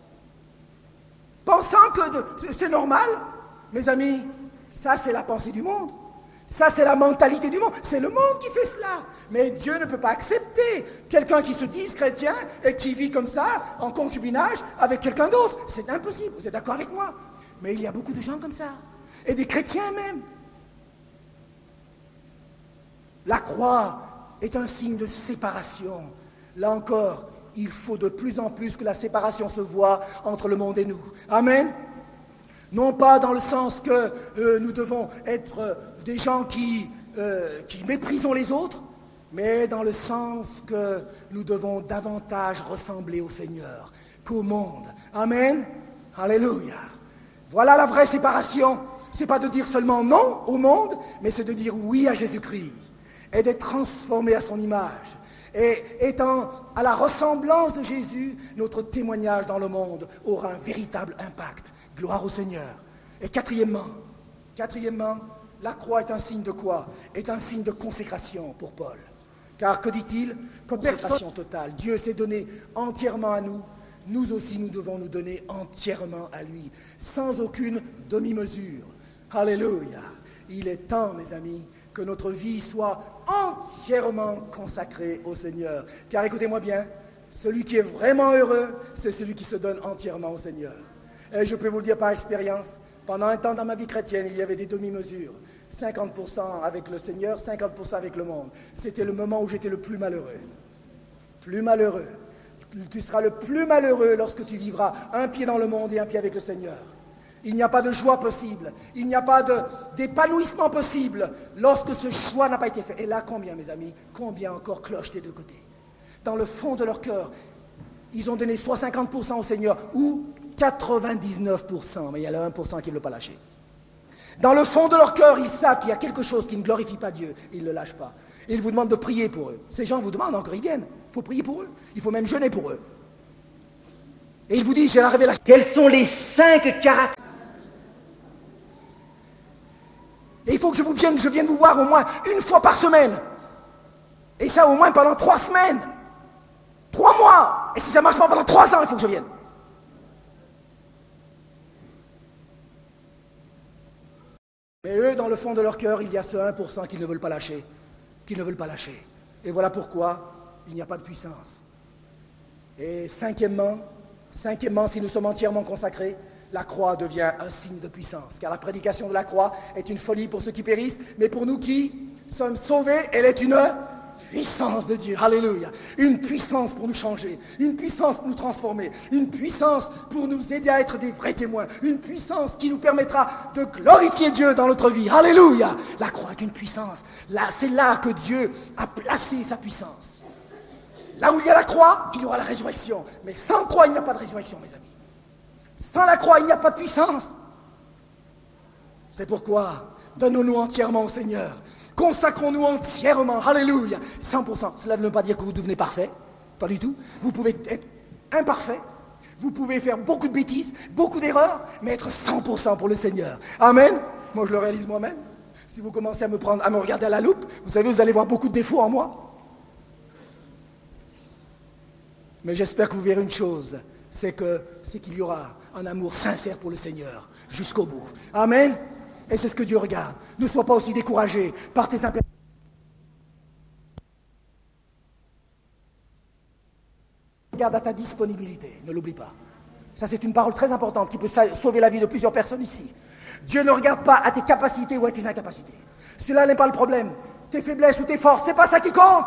Pensant que c'est normal, mes amis, ça c'est la pensée du monde. Ça c'est la mentalité du monde. C'est le monde qui fait cela. Mais Dieu ne peut pas accepter quelqu'un qui se dise chrétien et qui vit comme ça, en concubinage, avec quelqu'un d'autre. C'est impossible, vous êtes d'accord avec moi? Mais il y a beaucoup de gens comme ça. Et des chrétiens même. La croix est un signe de séparation. Là encore, il faut de plus en plus que la séparation se voie entre le monde et nous. Amen. Non pas dans le sens que nous devons être des gens qui méprisons les autres, mais dans le sens que nous devons davantage ressembler au Seigneur qu'au monde. Amen. Alléluia. Voilà la vraie séparation. C'est pas de dire seulement non au monde, mais c'est de dire oui à Jésus-Christ et d'être transformé à son image. Et étant à la ressemblance de Jésus, notre témoignage dans le monde aura un véritable impact. Gloire au Seigneur. Et quatrièmement, la croix est un signe de quoi? Est un signe de consécration pour Paul. Car que dit-il? Consécration totale. Dieu s'est donné entièrement à nous. Nous aussi, nous devons nous donner entièrement à lui, sans aucune demi-mesure. Alléluia. Il est temps, mes amis, que notre vie soit entièrement consacrée au Seigneur. Car écoutez-moi bien, celui qui est vraiment heureux, c'est celui qui se donne entièrement au Seigneur. Et je peux vous le dire par expérience, pendant un temps dans ma vie chrétienne, il y avait des demi-mesures. 50% avec le Seigneur, 50% avec le monde. C'était le moment où j'étais le plus malheureux. Plus malheureux. Tu seras le plus malheureux lorsque tu vivras un pied dans le monde et un pied avec le Seigneur. Il n'y a pas de joie possible. Il n'y a pas d'épanouissement possible lorsque ce choix n'a pas été fait. Et là, combien, mes amis, combien encore clochent des deux côtés? Dans le fond de leur cœur, ils ont donné soit 50% au Seigneur ou 99%, mais il y a le 1% qui ne veut pas lâcher. Dans le fond de leur cœur, ils savent qu'il y a quelque chose qui ne glorifie pas Dieu. Ils ne le lâchent pas. Et ils vous demandent de prier pour eux. Ces gens vous demandent encore, ils viennent. Il faut prier pour eux. Il faut même jeûner pour eux. Et il vous dit, j'ai la révélation. Quels sont les 5 caractères? Et il faut que je vienne vous voir au moins une fois par semaine. Et ça au moins pendant 3 semaines. 3 mois. Et si ça ne marche pas pendant 3 ans, il faut que je vienne. Mais eux, dans le fond de leur cœur, il y a ce 1% qu'ils ne veulent pas lâcher. Qu'ils ne veulent pas lâcher. Et voilà pourquoi il n'y a pas de puissance. Et cinquièmement, si nous sommes entièrement consacrés, la croix devient un signe de puissance. Car la prédication de la croix est une folie pour ceux qui périssent, mais pour nous qui sommes sauvés, elle est une puissance de Dieu. Alléluia. Une puissance pour nous changer, une puissance pour nous transformer, une puissance pour nous aider à être des vrais témoins, une puissance qui nous permettra de glorifier Dieu dans notre vie. Alléluia. La croix est une puissance. Là, c'est là que Dieu a placé sa puissance. Là où il y a la croix, il y aura la résurrection. Mais sans croix, il n'y a pas de résurrection, mes amis. Sans la croix, il n'y a pas de puissance. C'est pourquoi, donnons-nous entièrement au Seigneur. Consacrons-nous entièrement. Alléluia. 100%. Cela ne veut pas dire que vous devenez parfait. Pas du tout. Vous pouvez être imparfait. Vous pouvez faire beaucoup de bêtises, beaucoup d'erreurs, mais être 100% pour le Seigneur. Amen. Moi, je le réalise moi-même. Si vous commencez à me regarder à la loupe, vous savez, vous allez voir beaucoup de défauts en moi. Mais j'espère que vous verrez une chose, c'est qu'il y aura un amour sincère pour le Seigneur jusqu'au bout. Amen. Et c'est ce que Dieu regarde. Ne sois pas aussi découragé par tes imperfections. Regarde à ta disponibilité, ne l'oublie pas. Ça, c'est une parole très importante qui peut sauver la vie de plusieurs personnes ici. Dieu ne regarde pas à tes capacités ou à tes incapacités. Cela n'est pas le problème. Tes faiblesses ou tes forces, c'est pas ça qui compte.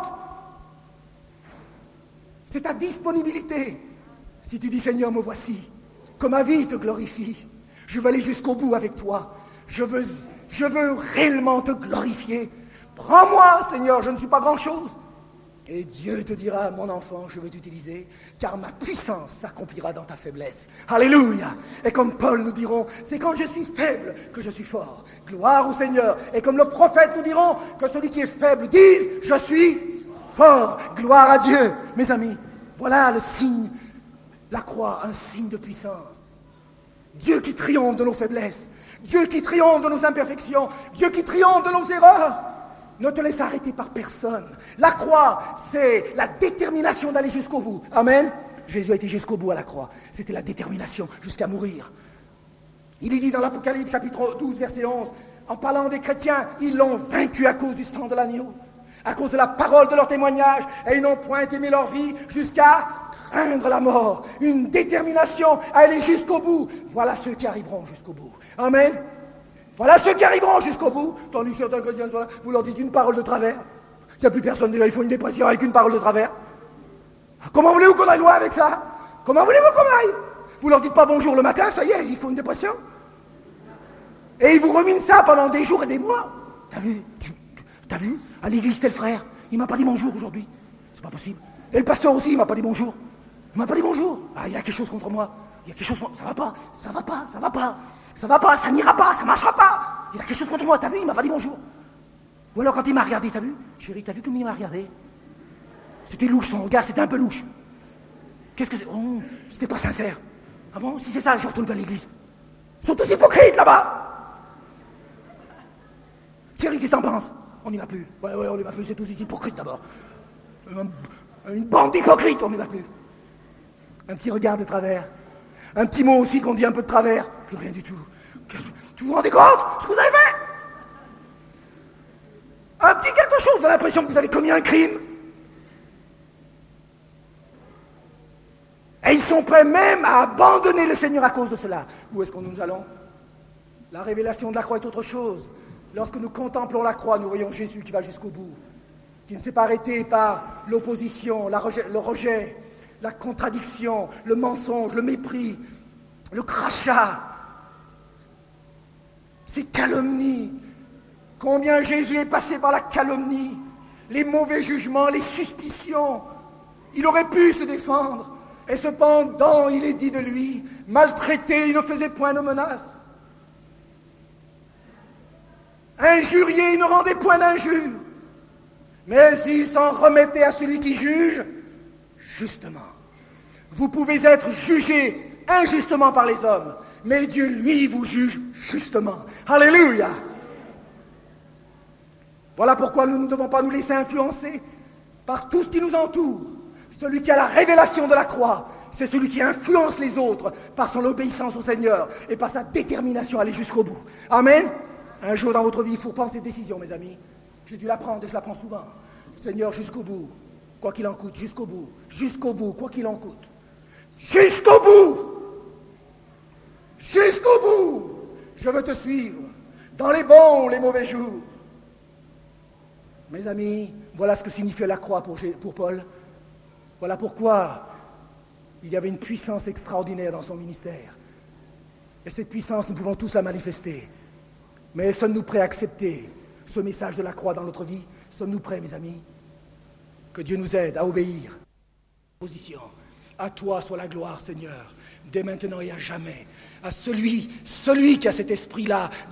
C'est ta disponibilité. Si tu dis, Seigneur, me voici, que ma vie te glorifie, je veux aller jusqu'au bout avec toi, je veux réellement te glorifier. Prends-moi, Seigneur, je ne suis pas grand-chose. Et Dieu te dira, mon enfant, je veux t'utiliser, car ma puissance s'accomplira dans ta faiblesse. Alléluia. Et comme Paul nous dirons, c'est quand je suis faible que je suis fort. Gloire au Seigneur. Et comme le prophète nous diront, que celui qui est faible dise, je suis fort. Gloire à Dieu. Mes amis, voilà le signe, la croix, un signe de puissance. Dieu qui triomphe de nos faiblesses. Dieu qui triomphe de nos imperfections. Dieu qui triomphe de nos erreurs. Ne te laisse arrêter par personne. La croix, c'est la détermination d'aller jusqu'au bout. Amen. Jésus a été jusqu'au bout à la croix. C'était la détermination jusqu'à mourir. Il est dit dans l'Apocalypse chapitre 12, verset 11, en parlant des chrétiens, ils l'ont vaincu à cause du sang de l'agneau, à cause de la parole de leur témoignage, et ils n'ont point aimé leur vie jusqu'à craindre la mort. Une détermination à aller jusqu'au bout. Voilà ceux qui arriveront jusqu'au bout. Amen. Voilà ceux qui arriveront jusqu'au bout. Tandis que certains chrétiens sont là, vous leur dites une parole de travers. Il n'y a plus personne déjà, il faut une dépression avec une parole de travers. Comment voulez-vous qu'on aille loin avec ça? Comment voulez-vous qu'on aille? Vous leur dites pas bonjour le matin, ça y est, il faut une dépression. Et ils vous ruminent ça pendant des jours et des mois. T'as vu? T'as vu? À l'église, tel frère, il m'a pas dit bonjour aujourd'hui. C'est pas possible. Et le pasteur aussi, il m'a pas dit bonjour. Il m'a pas dit bonjour. Ah, il y a quelque chose contre moi. Il y a quelque chose contre... Ça va pas, ça va pas, ça va pas. Ça va pas, ça n'ira pas, ça marchera pas. Il y a quelque chose contre moi, t'as vu? Il m'a pas dit bonjour. Ou alors quand il m'a regardé, t'as vu? Chérie, t'as vu comme il m'a regardé? C'était louche, son regard, c'était un peu louche. Qu'est-ce que c'est? Oh, c'était pas sincère. Ah bon? Si c'est ça, je retourne pas à l'église. Ils sont tous hypocrites là-bas. Thierry, qu'est-ce que t'en penses? On n'y va plus. Ouais, on n'y va plus, c'est tous des hypocrites d'abord. Une bande d'hypocrites, on n'y va plus. Un petit regard de travers. Un petit mot aussi qu'on dit un peu de travers. Plus rien du tout. Tu vous rendez compte ce que vous avez fait? Un petit quelque chose, vous avez l'impression que vous avez commis un crime. Et ils sont prêts même à abandonner le Seigneur à cause de cela. Où est-ce que nous allons? La révélation de la croix est autre chose. Lorsque nous contemplons la croix, nous voyons Jésus qui va jusqu'au bout, qui ne s'est pas arrêté par l'opposition, le rejet, la contradiction, le mensonge, le mépris, le crachat, ces calomnies. Combien Jésus est passé par la calomnie, les mauvais jugements, les suspicions. Il aurait pu se défendre. Et cependant, il est dit de lui, maltraité, il ne faisait point de menaces. Injurié, il ne rendait point d'injures. Mais il s'en remettait à celui qui juge justement. Vous pouvez être jugé injustement par les hommes, mais Dieu, lui, vous juge justement. Alléluia! Voilà pourquoi nous ne devons pas nous laisser influencer par tout ce qui nous entoure. Celui qui a la révélation de la croix, c'est celui qui influence les autres par son obéissance au Seigneur et par sa détermination à aller jusqu'au bout. Amen. Un jour dans votre vie, il faut prendre cette décision, mes amis. J'ai dû la prendre et je la prends souvent. Seigneur, jusqu'au bout, quoi qu'il en coûte, jusqu'au bout, quoi qu'il en coûte. Jusqu'au bout! Jusqu'au bout! Je veux te suivre, dans les bons ou les mauvais jours. Mes amis, voilà ce que signifiait la croix pour Paul. Voilà pourquoi il y avait une puissance extraordinaire dans son ministère. Et cette puissance, nous pouvons tous la manifester. Mais sommes-nous prêts à accepter ce message de la croix dans notre vie? Sommes-nous prêts, mes amis? Que Dieu nous aide à obéir. Position. À toi soit la gloire, Seigneur, dès maintenant et à jamais. À celui qui a cet esprit-là